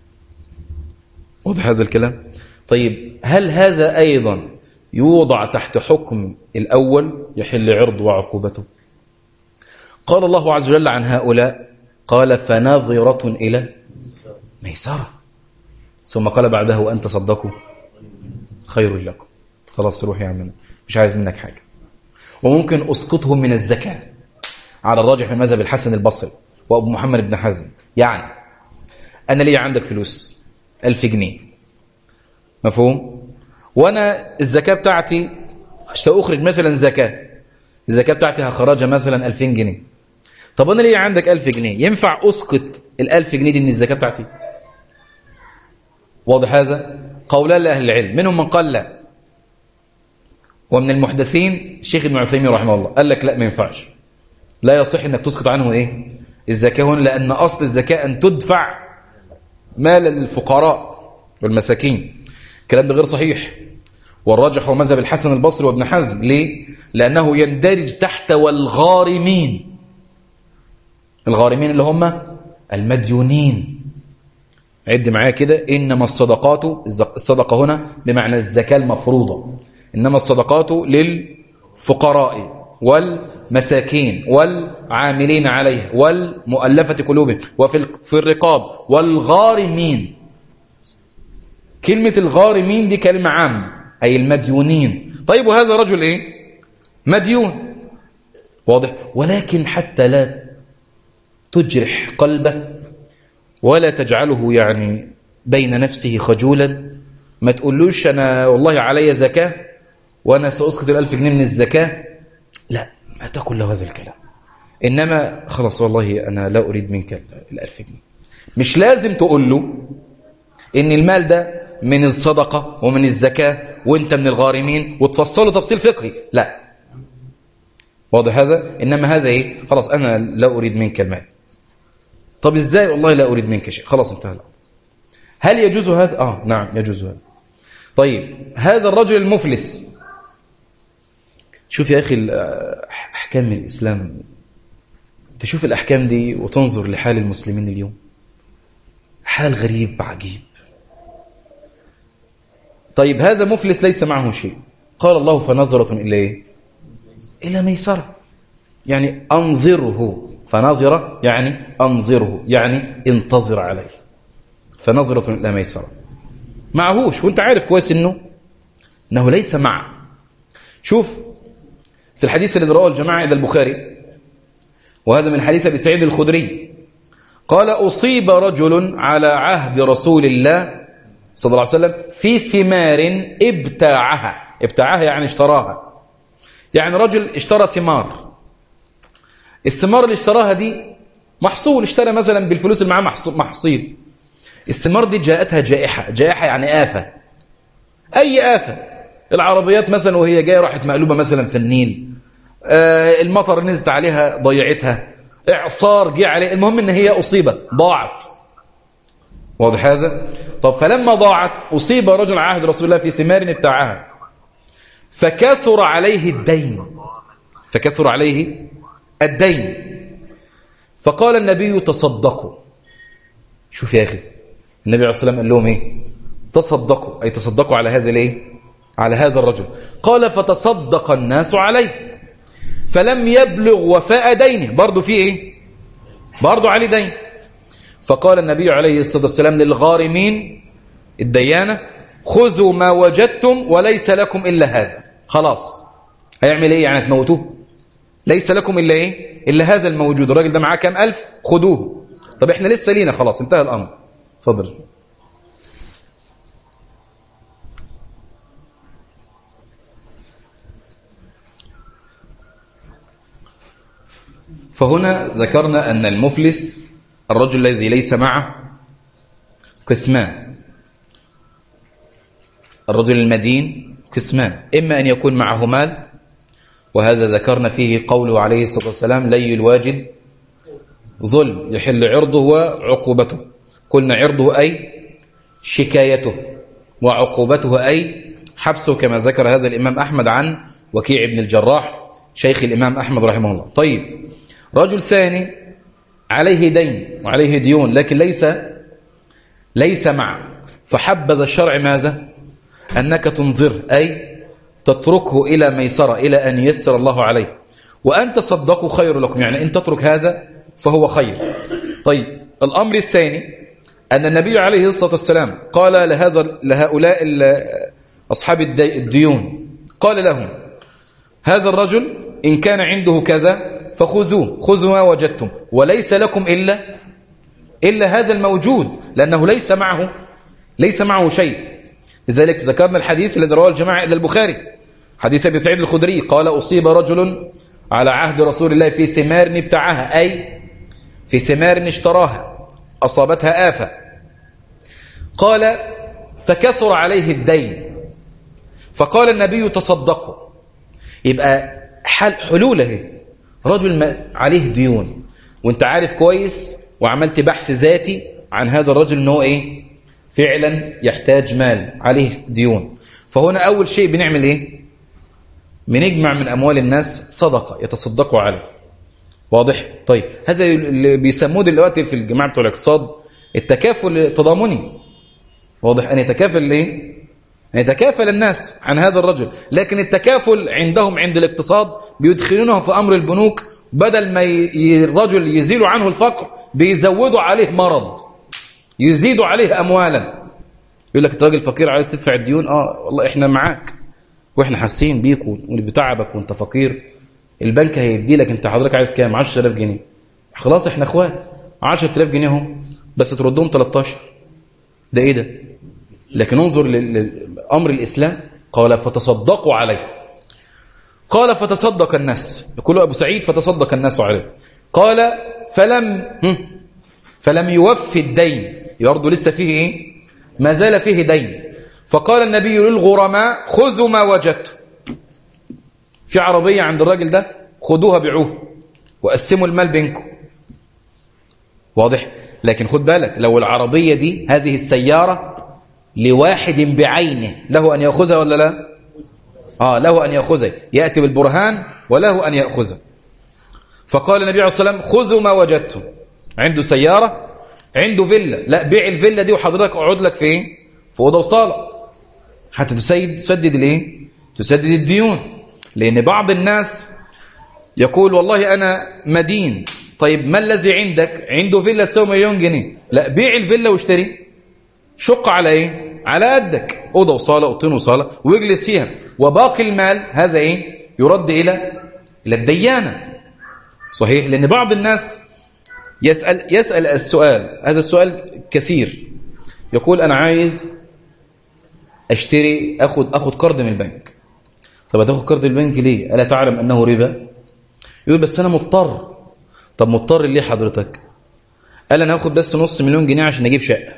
واضح هذا الكلام؟ طيب هل هذا ايضا يوضع تحت حكم الاول يحل عرض وعقوبته؟ قال الله عز وجل عن هؤلاء قال فنظرة الى ميسرة، ثم قال بعدها وان تصدقوا خير لكم. خلاص روح يا عم، مش عايز منك حاجه. وممكن أسقطهم من الزكاة على الراجح من مذهب الحسن البصري وأبو محمد بن حزم. يعني أنا لي عندك فلوس ألف جنيه، مفهوم؟ وأنا الزكاة بتاعتي سأخرج مثلا زكاة، الزكاة بتاعتي هخرجها مثلا ألفين جنيه. طب أنا لي عندك ألف جنيه، ينفع أسقط الألف جنيه دي من الزكاة بتاعتي؟ واضح هذا؟ قولان لأهل العلم، منهم من قال لا، ومن المحدثين الشيخ ابن عثيمين رحمه الله قال لك لا ما ينفعش، لا يصح انك تسقط عنه ايه الزكاه هنا، لان اصل الزكاه ان تدفع مال للفقراء والمساكين. الكلام ده غير صحيح، والراجح هو مذهب الحسن البصري وابن حزم. ليه؟ لانه يندرج تحت والغارمين، الغارمين اللي هم المديونين. عد معايا كده، انما الصدقات، الصدقه هنا بمعنى الزكاه المفروضه، إنما الصدقات للفقراء والمساكين والعاملين عليها والمؤلفة قلوبهم وفي في الرقاب والغارمين. كلمة الغارمين دي كلمة عامة، أي المديونين. طيب وهذا رجل إيه؟ مديون، واضح. ولكن حتى لا تجرح قلبه ولا تجعله يعني بين نفسه خجولا، ما تقولوش أنا والله علي زكاة وأنا سأسقط الألف جنيه من الزكاة، لا، ما تقول له هذا الكلام. إنما خلاص والله أنا لا أريد منك الألف جنيه. مش لازم تقول له إن المال ده من الصدقة ومن الزكاة وإنت من الغارمين وتفصله تفصيل فقهي، لا، واضح هذا. إنما هذا إيه؟ خلاص أنا لا أريد منك المال. طب إزاي؟ والله لا أريد منك شيء، خلاص انتهى الأمر. هل يجوز هذا؟ آه نعم يجوز هذا. طيب هذا الرجل المفلس، شوف يا أخي أحكام الإسلام، تشوف الأحكام دي وتنظر لحال المسلمين اليوم، حال غريب عجيب. طيب هذا مفلس ليس معه شيء، قال الله فنظرة إلى إيه؟ إلى ميسرة، يعني أنظره. فنظرة يعني أنظره، يعني انتظر عليه. فنظرة إلى ميسرة، معهوش، وانت عارف كويس إنه إنه ليس معه. شوف في الحديث الذي رواه الجماعة إلى البخاري، وهذا من حديث أبي سعيد الخدري، قال أصيب رجل على عهد رسول الله صلى الله عليه وسلم في ثمار ابتاعها. ابتاعها يعني اشتراها، يعني رجل اشترى ثمار. الثمار اللي اشتراها دي محصول، اشترى مثلا بالفلوس اللي معاه محصيل. الثمار دي جاءتها جائحة. جائحة يعني آفة، أي آفة. العربيات مثلا وهي جاية راحت مقلوبة مثلا في النيل، آه المطر نزلت عليها ضيعتها، إعصار جه عليه، المهم إن هي أصيبت، ضاعت، واضح هذا. طب فلما ضاعت أصيب رجل على عهد رسول الله في ثمار ابتاعها فكثر عليه الدين. فكثر عليه الدين فقال النبي تصدقوا. شوف يا أخي، النبي عليه الصلاة والسلام قال لهم إيه؟ تصدقوا، أي تصدقوا على هذا الإيه؟ على هذا الرجل. قال فتصدق الناس عليه فلم يبلغ وفاء دينه، برضو في إيه؟ برضو عليه دين. فقال النبي عليه الصلاة والسلام للغارمين الديانة خذوا ما وجدتم وليس لكم إلا هذا. خلاص هيعمل إيه؟ يعني تموتوه؟ ليس لكم إلا إيه؟ إلا هذا الموجود. الراجل ده معاه كام ألف؟ خذوه. طب إحنا لسه لينا، خلاص انتهى الأمر. فضل. فهنا ذكرنا أن المفلس الرجل الذي ليس معه قسمان. الرجل المدين قسمان، إما أن يكون معه مال، وهذا ذكرنا فيه قوله عليه الصلاة والسلام لي الواجد ظلم يحل عرضه وعقوبته. قلنا عرضه أي شكايته، وعقوبته أي حبسه، كما ذكر هذا الإمام أحمد عن وكيع بن الجراح شيخ الإمام أحمد رحمه الله. طيب رجل ثاني عليه دين وعليه ديون لكن ليس ليس معه، فحبذ الشرع ماذا؟ أنك تنظر، أي تتركه إلى ميسرة، إلى أن ييسر الله عليه، وأن تصدقوا خير لكم، يعني أن تترك هذا فهو خير. طيب الأمر الثاني أن النبي عليه الصلاة والسلام قال لهذا لهؤلاء أصحاب الديون، قال لهم هذا الرجل إن كان عنده كذا فخذوه، خذوا ما وجدتم وليس لكم إلا إلا هذا الموجود، لأنه ليس معه ليس معه شيء. لذلك ذكرنا الحديث الذي رواه الجماعة إلى البخاري، حديث أبي سعيد الخدري، قال أصيب رجل على عهد رسول الله في ثمار ابتاعها، أي في ثمار اشتراها أصابتها آفة. قال فكثر عليه الدين فقال النبي تصدقوا. يبقى حل حلوله، رجل عليه ديون وانت عارف كويس وعملت بحث ذاتي عن هذا الرجل انه ايه؟ فعلا يحتاج مال، عليه ديون. فهنا اول شيء بنعمل ايه؟ بنجمع من اموال الناس صدقة يتصدقوا عليه، واضح؟ طيب هذا اللي بيسموه دلوقتي في الجماعة بتوع الاقتصاد التكافل التضامني، واضح؟ ان يتكافل ايه؟ يتكافل الناس عن هذا الرجل، لكن التكافل عندهم عند الاقتصاد بيدخلونه في أمر البنوك، بدل ما ي... الرجل يزيل عنه الفقر بيزودوا عليه مرض، يزيدوا عليه أموالا. يقول لك الراجل فقير عايز تدفع الديون، اه والله احنا معاك واحنا حاسين بيك وبتعبك وانت فقير، البنك هيدي لك، انت حضرتك عايز كام؟ عشرة آلاف جنيه، خلاص احنا اخوات، عشرة آلاف جنيه هم، بس تردهم ثلاثة عشر. ده ايه ده؟ لكن انظر لأمر الإسلام، قال فتصدقوا عليه. قال فتصدق الناس، يقول أبو سعيد فتصدق الناس عليه. قال فلم فلم يوفي الدين، برضه لسه فيه ايه؟ ما زال فيه دين. فقال النبي للغرماء خذوا ما وجدتم، في عربية عند الراجل ده خذوها بيعوها وقسموا المال بينكم. واضح؟ لكن خد بالك، لو العربية دي هذه السيارة لواحد بعينه له أن يأخذها ولا لا؟ آه له أن يأخذها، يأتي بالبرهان وله أن يأخذها. فقال النبي عليه الصلاة والسلام خذوا ما وجدتم. عنده سيارة، عنده فيلا، لا بيع الفيلا دي وحضرتك اقعد لك في ايه؟ في أوضة وصالة حتى تسيد تسدد الايه؟ تسدد الديون. لأن بعض الناس يقول والله أنا مدين، طيب ما الذي عندك؟ عنده فيلا تساوي مليون جنيه، لا بيع الفيلا واشتري، شق على ايه؟ على قدك، أوضة وصالة، أوضتين وصالة، واجلس فيها، وباقي المال هذا ايه؟ يرد إلى إلى الديانة. صحيح؟ لأن بعض الناس يسأل يسأل السؤال، هذا السؤال كثير، يقول أنا عايز أشتري، أخذ أخذ قرض من البنك. طب هتاخد قرض البنك ليه؟ ألا تعلم أنه ربا؟ يقول بس أنا مضطر. طب مضطر ليه حضرتك؟ قال أنا هاخد بس نص مليون جنيه عشان أجيب شقة.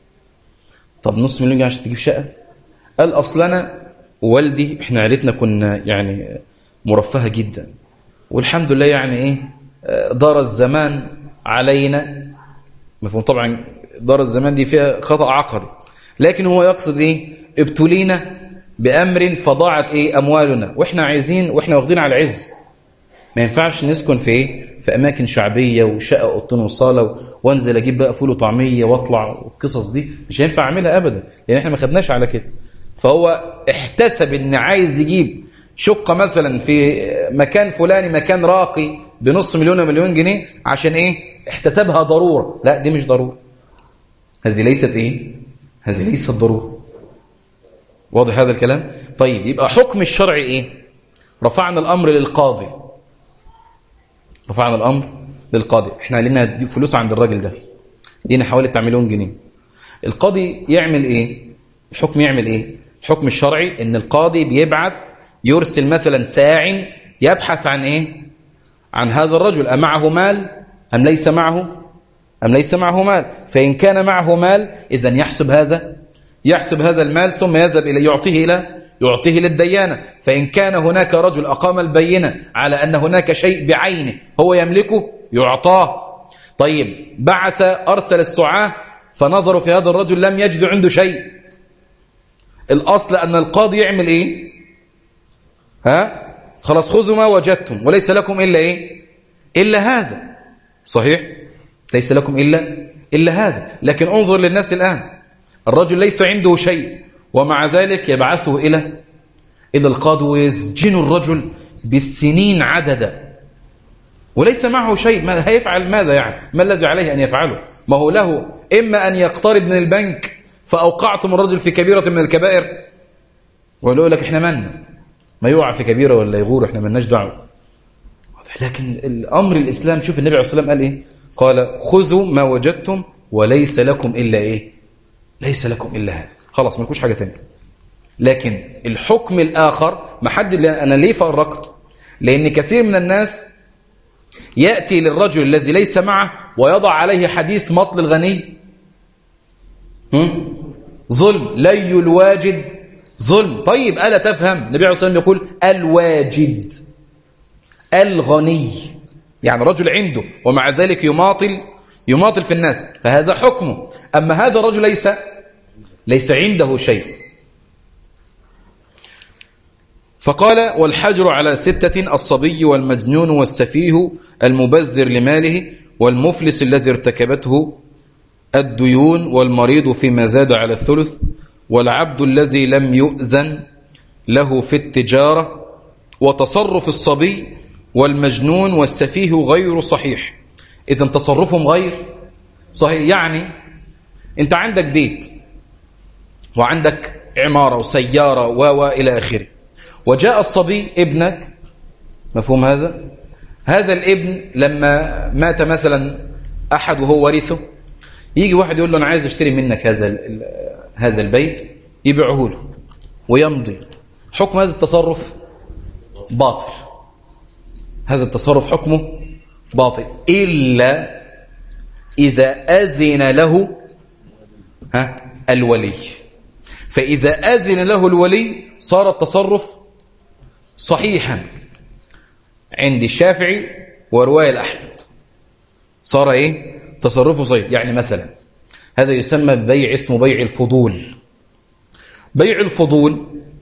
طب نص مليون جنيه عشان تجيب شقة؟ قال أصل أنا ووالدي إحنا عائلتنا كنا يعني مرفهة جدا، والحمد لله يعني إيه دار الزمان علينا، مفهوم طبعا دار الزمان دي فيها خطأ عقدي، لكن هو يقصد إيه؟ ابتلينا بأمر فضاعت إيه أموالنا، وإحنا عايزين وإحنا واخدين على العز، ما ينفعش نسكن في إيه؟ في أماكن شعبية وشقة أوضتين وصالة وانزل أجيب بقى فول وطعمية واطلع، والقصص دي مش هينفع أعملها أبدا، لأن إحنا ما خدناش على كده. فهو احتسب إن عايز يجيب شقة مثلا في مكان فلاني، مكان راقي بنص مليون مليون جنيه، عشان إيه؟ احتسبها ضرورة. لا دي مش ضرورة، هذه ليست إيه؟ هذه ليست ضرورة. واضح هذا الكلام؟ طيب يبقى حكم الشرع إيه؟ رفعنا الأمر للقاضي، رفعنا الأمر للقاضي، احنا لنا فلوس عند الراجل ده، لينا حوالي بتاع مليون جنيه. القاضي يعمل ايه؟ الحكم يعمل ايه؟ الحكم الشرعي ان القاضي بيبعت يرسل مثلا ساع يبحث عن ايه؟ عن هذا الرجل، أمعه مال أم ليس معه؟ أم ليس معه مال؟ فإن كان معه مال إذن يحسب هذا يحسب هذا المال ثم يذهب إلى يعطيه إلى يعطيه للديانة. فإن كان هناك رجل أقام البينة على أن هناك شيء بعينه هو يملكه يعطاه. طيب بعث أرسل السعاة فنظروا في هذا الرجل لم يجدوا عنده شيء، الأصل أن القاضي يعمل إيه؟ ها؟ خلاص خذوا ما وجدتم وليس لكم إلا إيه؟ إلا هذا. صحيح؟ ليس لكم إلا إلا هذا. لكن انظر للناس الآن، الرجل ليس عنده شيء ومع ذلك يبعثه إلى إلى القاضي ويسجن الرجل بالسنين عددا وليس معه شيء. ماذا هيفعل؟ ماذا يعني؟ ما الذي عليه أن يفعله؟ ما هو له إما أن يقترض من البنك فأوقعتم الرجل في كبيرة من الكبائر، ويقول لك إحنا من ما يوقع في كبيرة ولا يغور إحنا مالناش دعوة. لكن الأمر الإسلام، شوف النبي عليه الصلاة والسلام قال إيه؟ قال خذوا ما وجدتم وليس لكم إلا إيه؟ ليس لكم إلا هذا. خلاص ما لكوش حاجة تانية. لكن الحكم الآخر ما حد، أنا ليه فرقت؟ لأن كثير من الناس يأتي للرجل الذي ليس معه ويضع عليه حديث مطل الغني ظلم، لي الواجد ظلم. طيب ألا تفهم؟ النبي عليه الصلاة والسلام يقول الواجد الغني، يعني رجل عنده ومع ذلك يماطل يماطل في الناس، فهذا حكمه. أما هذا الرجل ليس ليس عنده شيء. فقال والحجر على ستة: الصبي والمجنون والسفيه المبذر لماله والمفلس الذي ارتكبته الديون والمريض فيما زاد على الثلث والعبد الذي لم يؤذن له في التجارة وتصرف الصبي والمجنون والسفيه غير صحيح. إذن تصرفهم غير صحيح. يعني أنت عندك بيت وعندك عمارة وسيارة و إلى آخره، وجاء الصبي ابنك، مفهوم هذا؟ هذا الابن لما مات مثلا أحد وهو ورثه، يجي واحد يقول له أنا عايز أشتري منك هذا هذا البيت، يبيعه له ويمضي. حكم هذا التصرف باطل، هذا التصرف حكمه باطل إلا إذا أذن له ها الولي. فإذا أذن له الولي صار التصرف صحيحا عند الشافعي ورواية الأحمد، صار إيه؟ تصرفه صحيح. يعني مثلا هذا يسمى بيع اسمه بيع الفضول. بيع الفضول،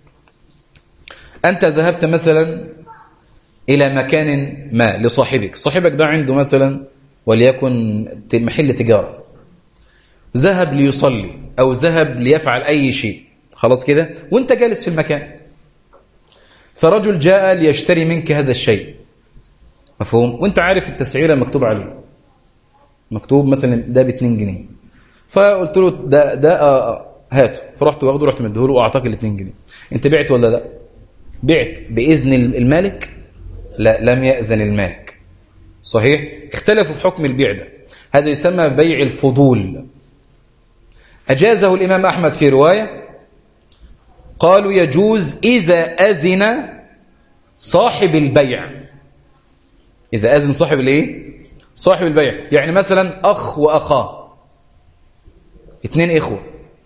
أنت ذهبت مثلا إلى مكان ما لصاحبك، صاحبك ده عنده مثلا وليكن محل تجارة، ذهب ليصلي أو ذهب ليفعل أي شيء، خلاص كده، وانت جالس في المكان، فرجل جاء ليشتري منك هذا الشيء، مفهوم؟ وانت عارف التسعيرة مكتوب عليه، مكتوب مثلا ده باتنين جنيه، فقلت له ده ده آه هاته، فرحت واخده، رحت مديهوله واعطاك الاتنين جنيه. انت بعت ولا لا؟ بعت بإذن المالك؟ لا، لم يأذن المالك، صحيح؟ اختلفوا في حكم البيع ده. هذا يسمى بيع الفضول. أجازه الإمام أحمد في رواية، قالوا يجوز إذا أذن صاحب البيع. إذا أذن صاحب الإيه؟ صاحب البيع. يعني مثلا أخ وأخاه، اتنين إخوة،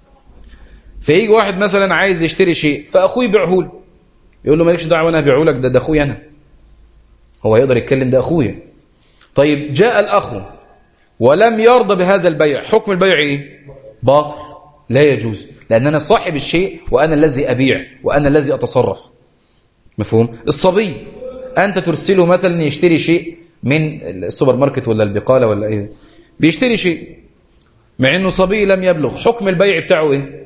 فيجي واحد مثلا عايز يشتري شيء، فأخوه يبيعه له، يقول له مالكش دعوة أنا أبيعه لك، ده ده أخوي أنا. هو يقدر يتكلم ده أخويا. طيب جاء الأخ ولم يرضى بهذا البيع، حكم البيع إيه؟ باطل، لا يجوز، لأن أنا صاحب الشيء وأنا الذي أبيع وأنا الذي أتصرف، مفهوم؟ الصبي أنت ترسله مثلا يشتري شيء من السوبر ماركت ولا البقالة ولا إيه، بيشتري شيء مع أنه صبي لم يبلغ، حكم البيع بتاعه إيه؟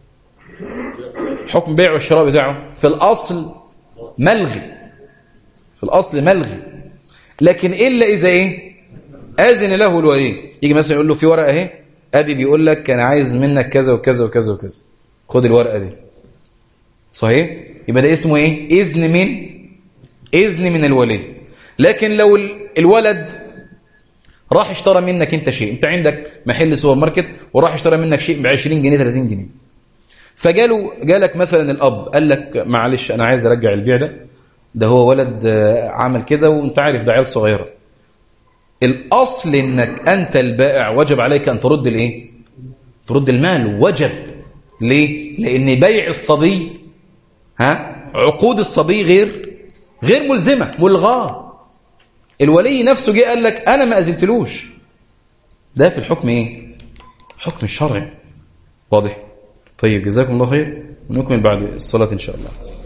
حكم بيع والشراء بتاعه في الأصل ملغي، في الأصل ملغي، لكن إلا إذا إيه؟ أذن له الولي. يجي مثلا يقول له في ورقة اهي، أبي بيقول لك أنا عايز منك كذا وكذا وكذا وكذا، خد الورقة دي، صحيح؟ يبقى ده اسمه إيه؟ إذن من إذن من الولي. لكن لو الولد راح اشترى منك أنت شيء، أنت عندك محل سوبر ماركت وراح اشترى منك شيء بعشرين جنيه ثلاثين جنيه، فجاله جالك مثلا الأب قال لك معلش أنا عايز أرجع البيع ده، ده هو ولد عمل كده وانت عارف ده عيل صغيرة. الأصل إنك أنت البائع وجب عليك أن ترد الإيه؟ ترد المال، وجب. ليه؟ لأن بيع الصبي ها عقود الصبي غير غير ملزمة، ملغاة. الولي نفسه جه قال لك أنا ما أذنتلوش، ده في الحكم إيه؟ حكم الشرع. واضح؟ طيب جزاكم الله خير، ونكمل بعد الصلاة إن شاء الله.